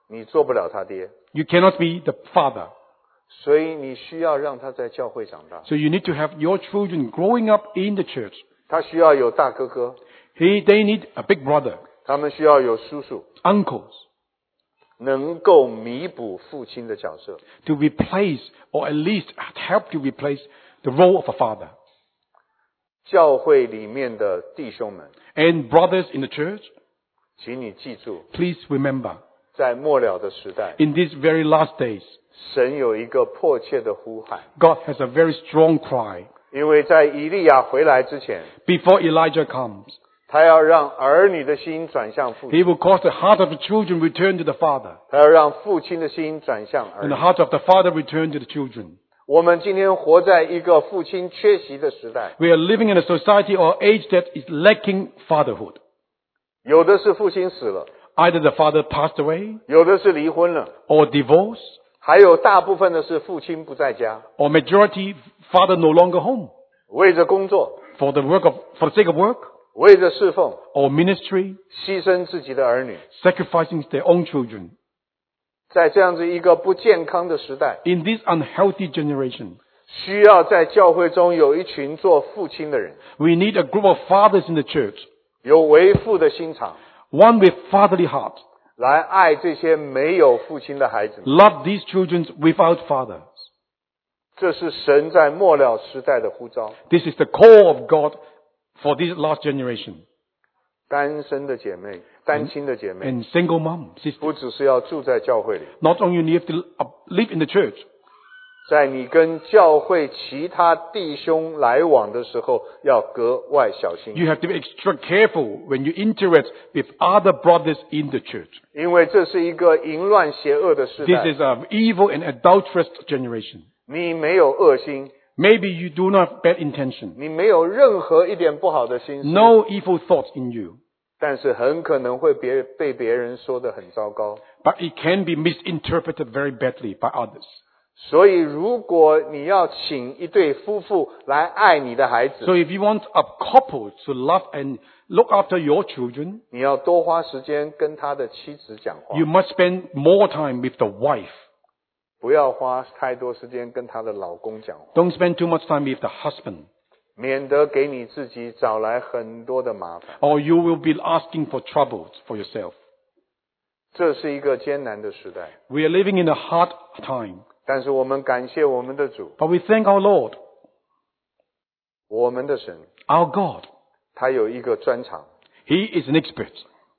你做不了他爹， You cannot be the father. 所以你需要让他在教会长大。 So you need to have your children growing up in the church. 他需要有大哥哥， They need a big brother, 他们需要有叔叔， uncles, 能够弥补父亲的角色。 to replace or at least help to replace the role of a father. 教会里面的弟兄们， And brothers in the church, 请你记住， please remember, 在末了的时代， in these very last days, 神有一个迫切的呼喊， God has a very strong cry. 因为在以利亚回来之前， Before Elijah comes, 他要让儿女的心转向父 he 亲， will cause the heart of the children return to the father, 他要让父亲的心转向儿 and 女 the。heart of the father return to the children. 我们今天活在一个父亲缺席的时代， We are living in a society or age that is lacking fatherhood. 有的是父亲死了， Either the father passed away, 有的是离婚了， or divorce, 还有大部分的是父亲不在家， or majority father no longer home, 为着工作， for the sake of work, 为着侍奉， or ministry, 牺牲自己的儿女。 sacrificing their own children. 在这样子一个不健康的时代， In this unhealthy generation, 需要在教会中有一群做父亲的人， we need a group of fathers in the church, 有为父的心肠， one with fatherly heart, 来爱这些没有父亲的孩子们。 love these children without fathers. 这是神在末了时代的呼召。 This is the call of God for this last generation. 单身的姐妹、单亲的姐妹， And single mom, sister, 不只是要住在教会里， not only you have to live in the church, 在你跟教会其他弟兄来往的时候，要格外小心， you have to be extra careful when you interact with other brothers in the church. 因为这是一个淫乱邪恶的时 This 代。 is an evil and adulterous generation. 你没有恶心， Maybe you do not have bad intention, 你没有任何一点不好的心思， no evil thoughts in you, 但是很可能会被别人说得很糟糕。 but it can be misinterpreted very badly by others. 所以，如果你要请一对夫妇来爱你的孩子， So if you want a couple to love and look after your children, 你要多花时间跟他的妻子讲话， you must spend more time with the wife. 不要花太多时间跟他的老公讲话， Don't spend too much time with the husband, 免得给你自己找来很多的麻烦。 or you will be asking for troubles for yourself. 这是一个艰难的时代， We are living in a hard time, 但是我们感谢我们的主， but we thank our Lord, 我们的神， our God. 他有一个专长 He is an expert.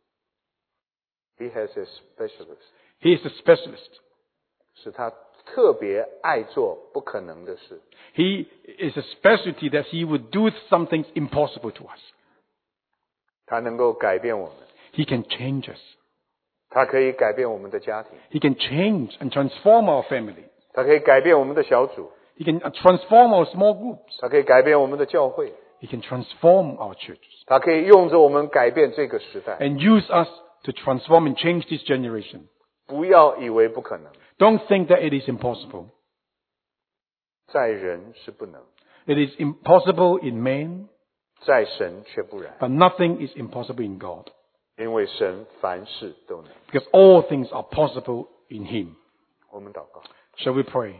，He has a specialist， He is a specialist. 是他特别爱做不可能的事。 He is a specialty that he would do something impossible to us. 他能够改变我们， He can change us. 他可以改变我们的家庭， He can change and transform our family. 他可以改变我们的小组， He can transform our small groups. 他可以改变我们的教会， He can transform our churches 他可以用着我们改变这个时代。 and use us to transform and change this generation. 不要以为不可能， Don't think that it is impossible. 在人是不能， It is impossible in man, 在神却不然， but nothing is impossible in God. 因为神凡事都能。 Because all things are possible in him. 我们祷告， Shall we pray?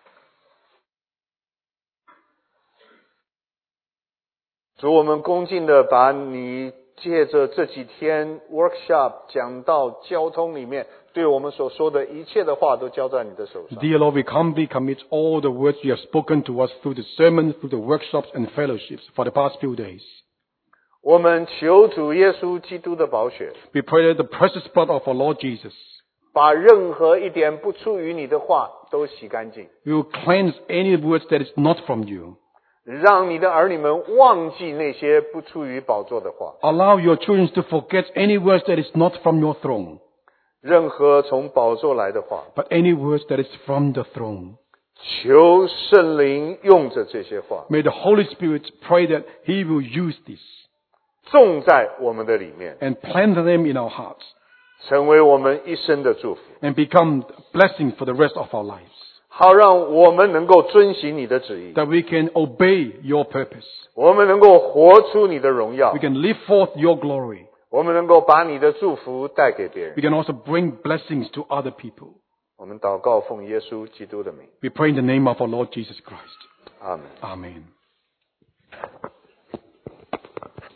主，我们恭敬的把你借着这几天 workshop 讲到交通里面对我们所说的一切的话都交在你的手上。 Dear Lord, we humbly commit all the words you have spoken to us through the sermon, through the workshops and fellowships for the past few days. 我们求主耶稣基督的宝血， We pray that the precious blood of our Lord Jesus 把任何一点不出于你的话都洗干净， will cleanse any words that is not from you. 让你的儿女们忘记那些不出于宝座的话。 Allow your children to forget any words that is not from your throne, 任何从宝座来的话， but any words that is from the throne. 求圣灵用着这些话， May the Holy Spirit pray that He will use this 种在我们的里面， and plant them in our hearts 成为我们一生的祝福， and become a blessing for the rest of our lives. 好让我们能够遵行你的旨意， That we can obey your purpose. 我们能够活出你的荣耀 We，can live forth your glory. 我们能够把你的祝福带给别 We 人。 can also bring blessings to other people. 我们祷告奉耶稣基督的名， We pray in the name of our Lord Jesus Christ. 阿门。 Amen.